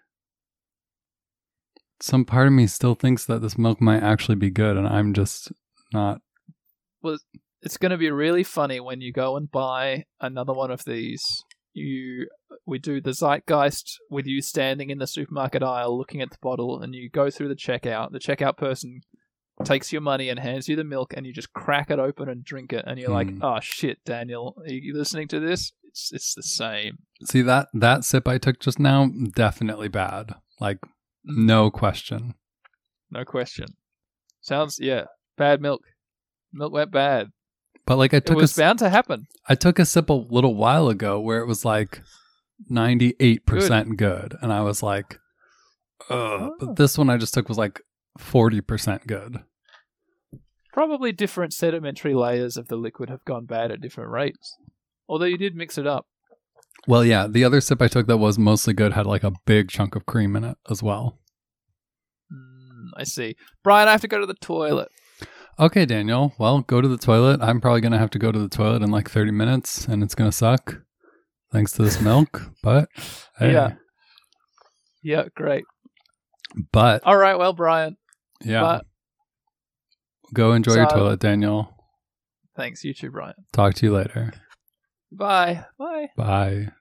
some part of me still thinks that this milk might actually be good, and I'm just not. Well, it's going to be really funny when you go and buy another one of these. You, we do the Zeitgeist with you standing in the supermarket aisle looking at the bottle, and you go through the checkout. The checkout person takes your money and hands you the milk, and you just crack it open and drink it, and you're like, Hmm. "Oh shit, Daniel, are you listening to this? It's it's the same." See that that sip I took just now, definitely bad. Like no question. No question. Sounds yeah, bad milk. Milk went bad. But like I It took a was s- bound to happen. I took a sip a little while ago where it was like ninety-eight percent good. And I was like, ugh. Oh. But this one I just took was like forty percent good. Probably different sedimentary layers of the liquid have gone bad at different rates. Although you did mix it up. Well, yeah, the other sip I took that was mostly good had like a big chunk of cream in it as well. Mm, I see. Brian, I have to go to the toilet. Okay, Daniel. Well, go to the toilet. I'm probably going to have to go to the toilet in like thirty minutes and it's going to suck thanks to this milk. But hey. Yeah. Yeah, great. But All right, well, Brian. yeah. But Go enjoy your So- toilet, Daniel. thanks, you too, Brian. Talk to you later. Bye. Bye. Bye.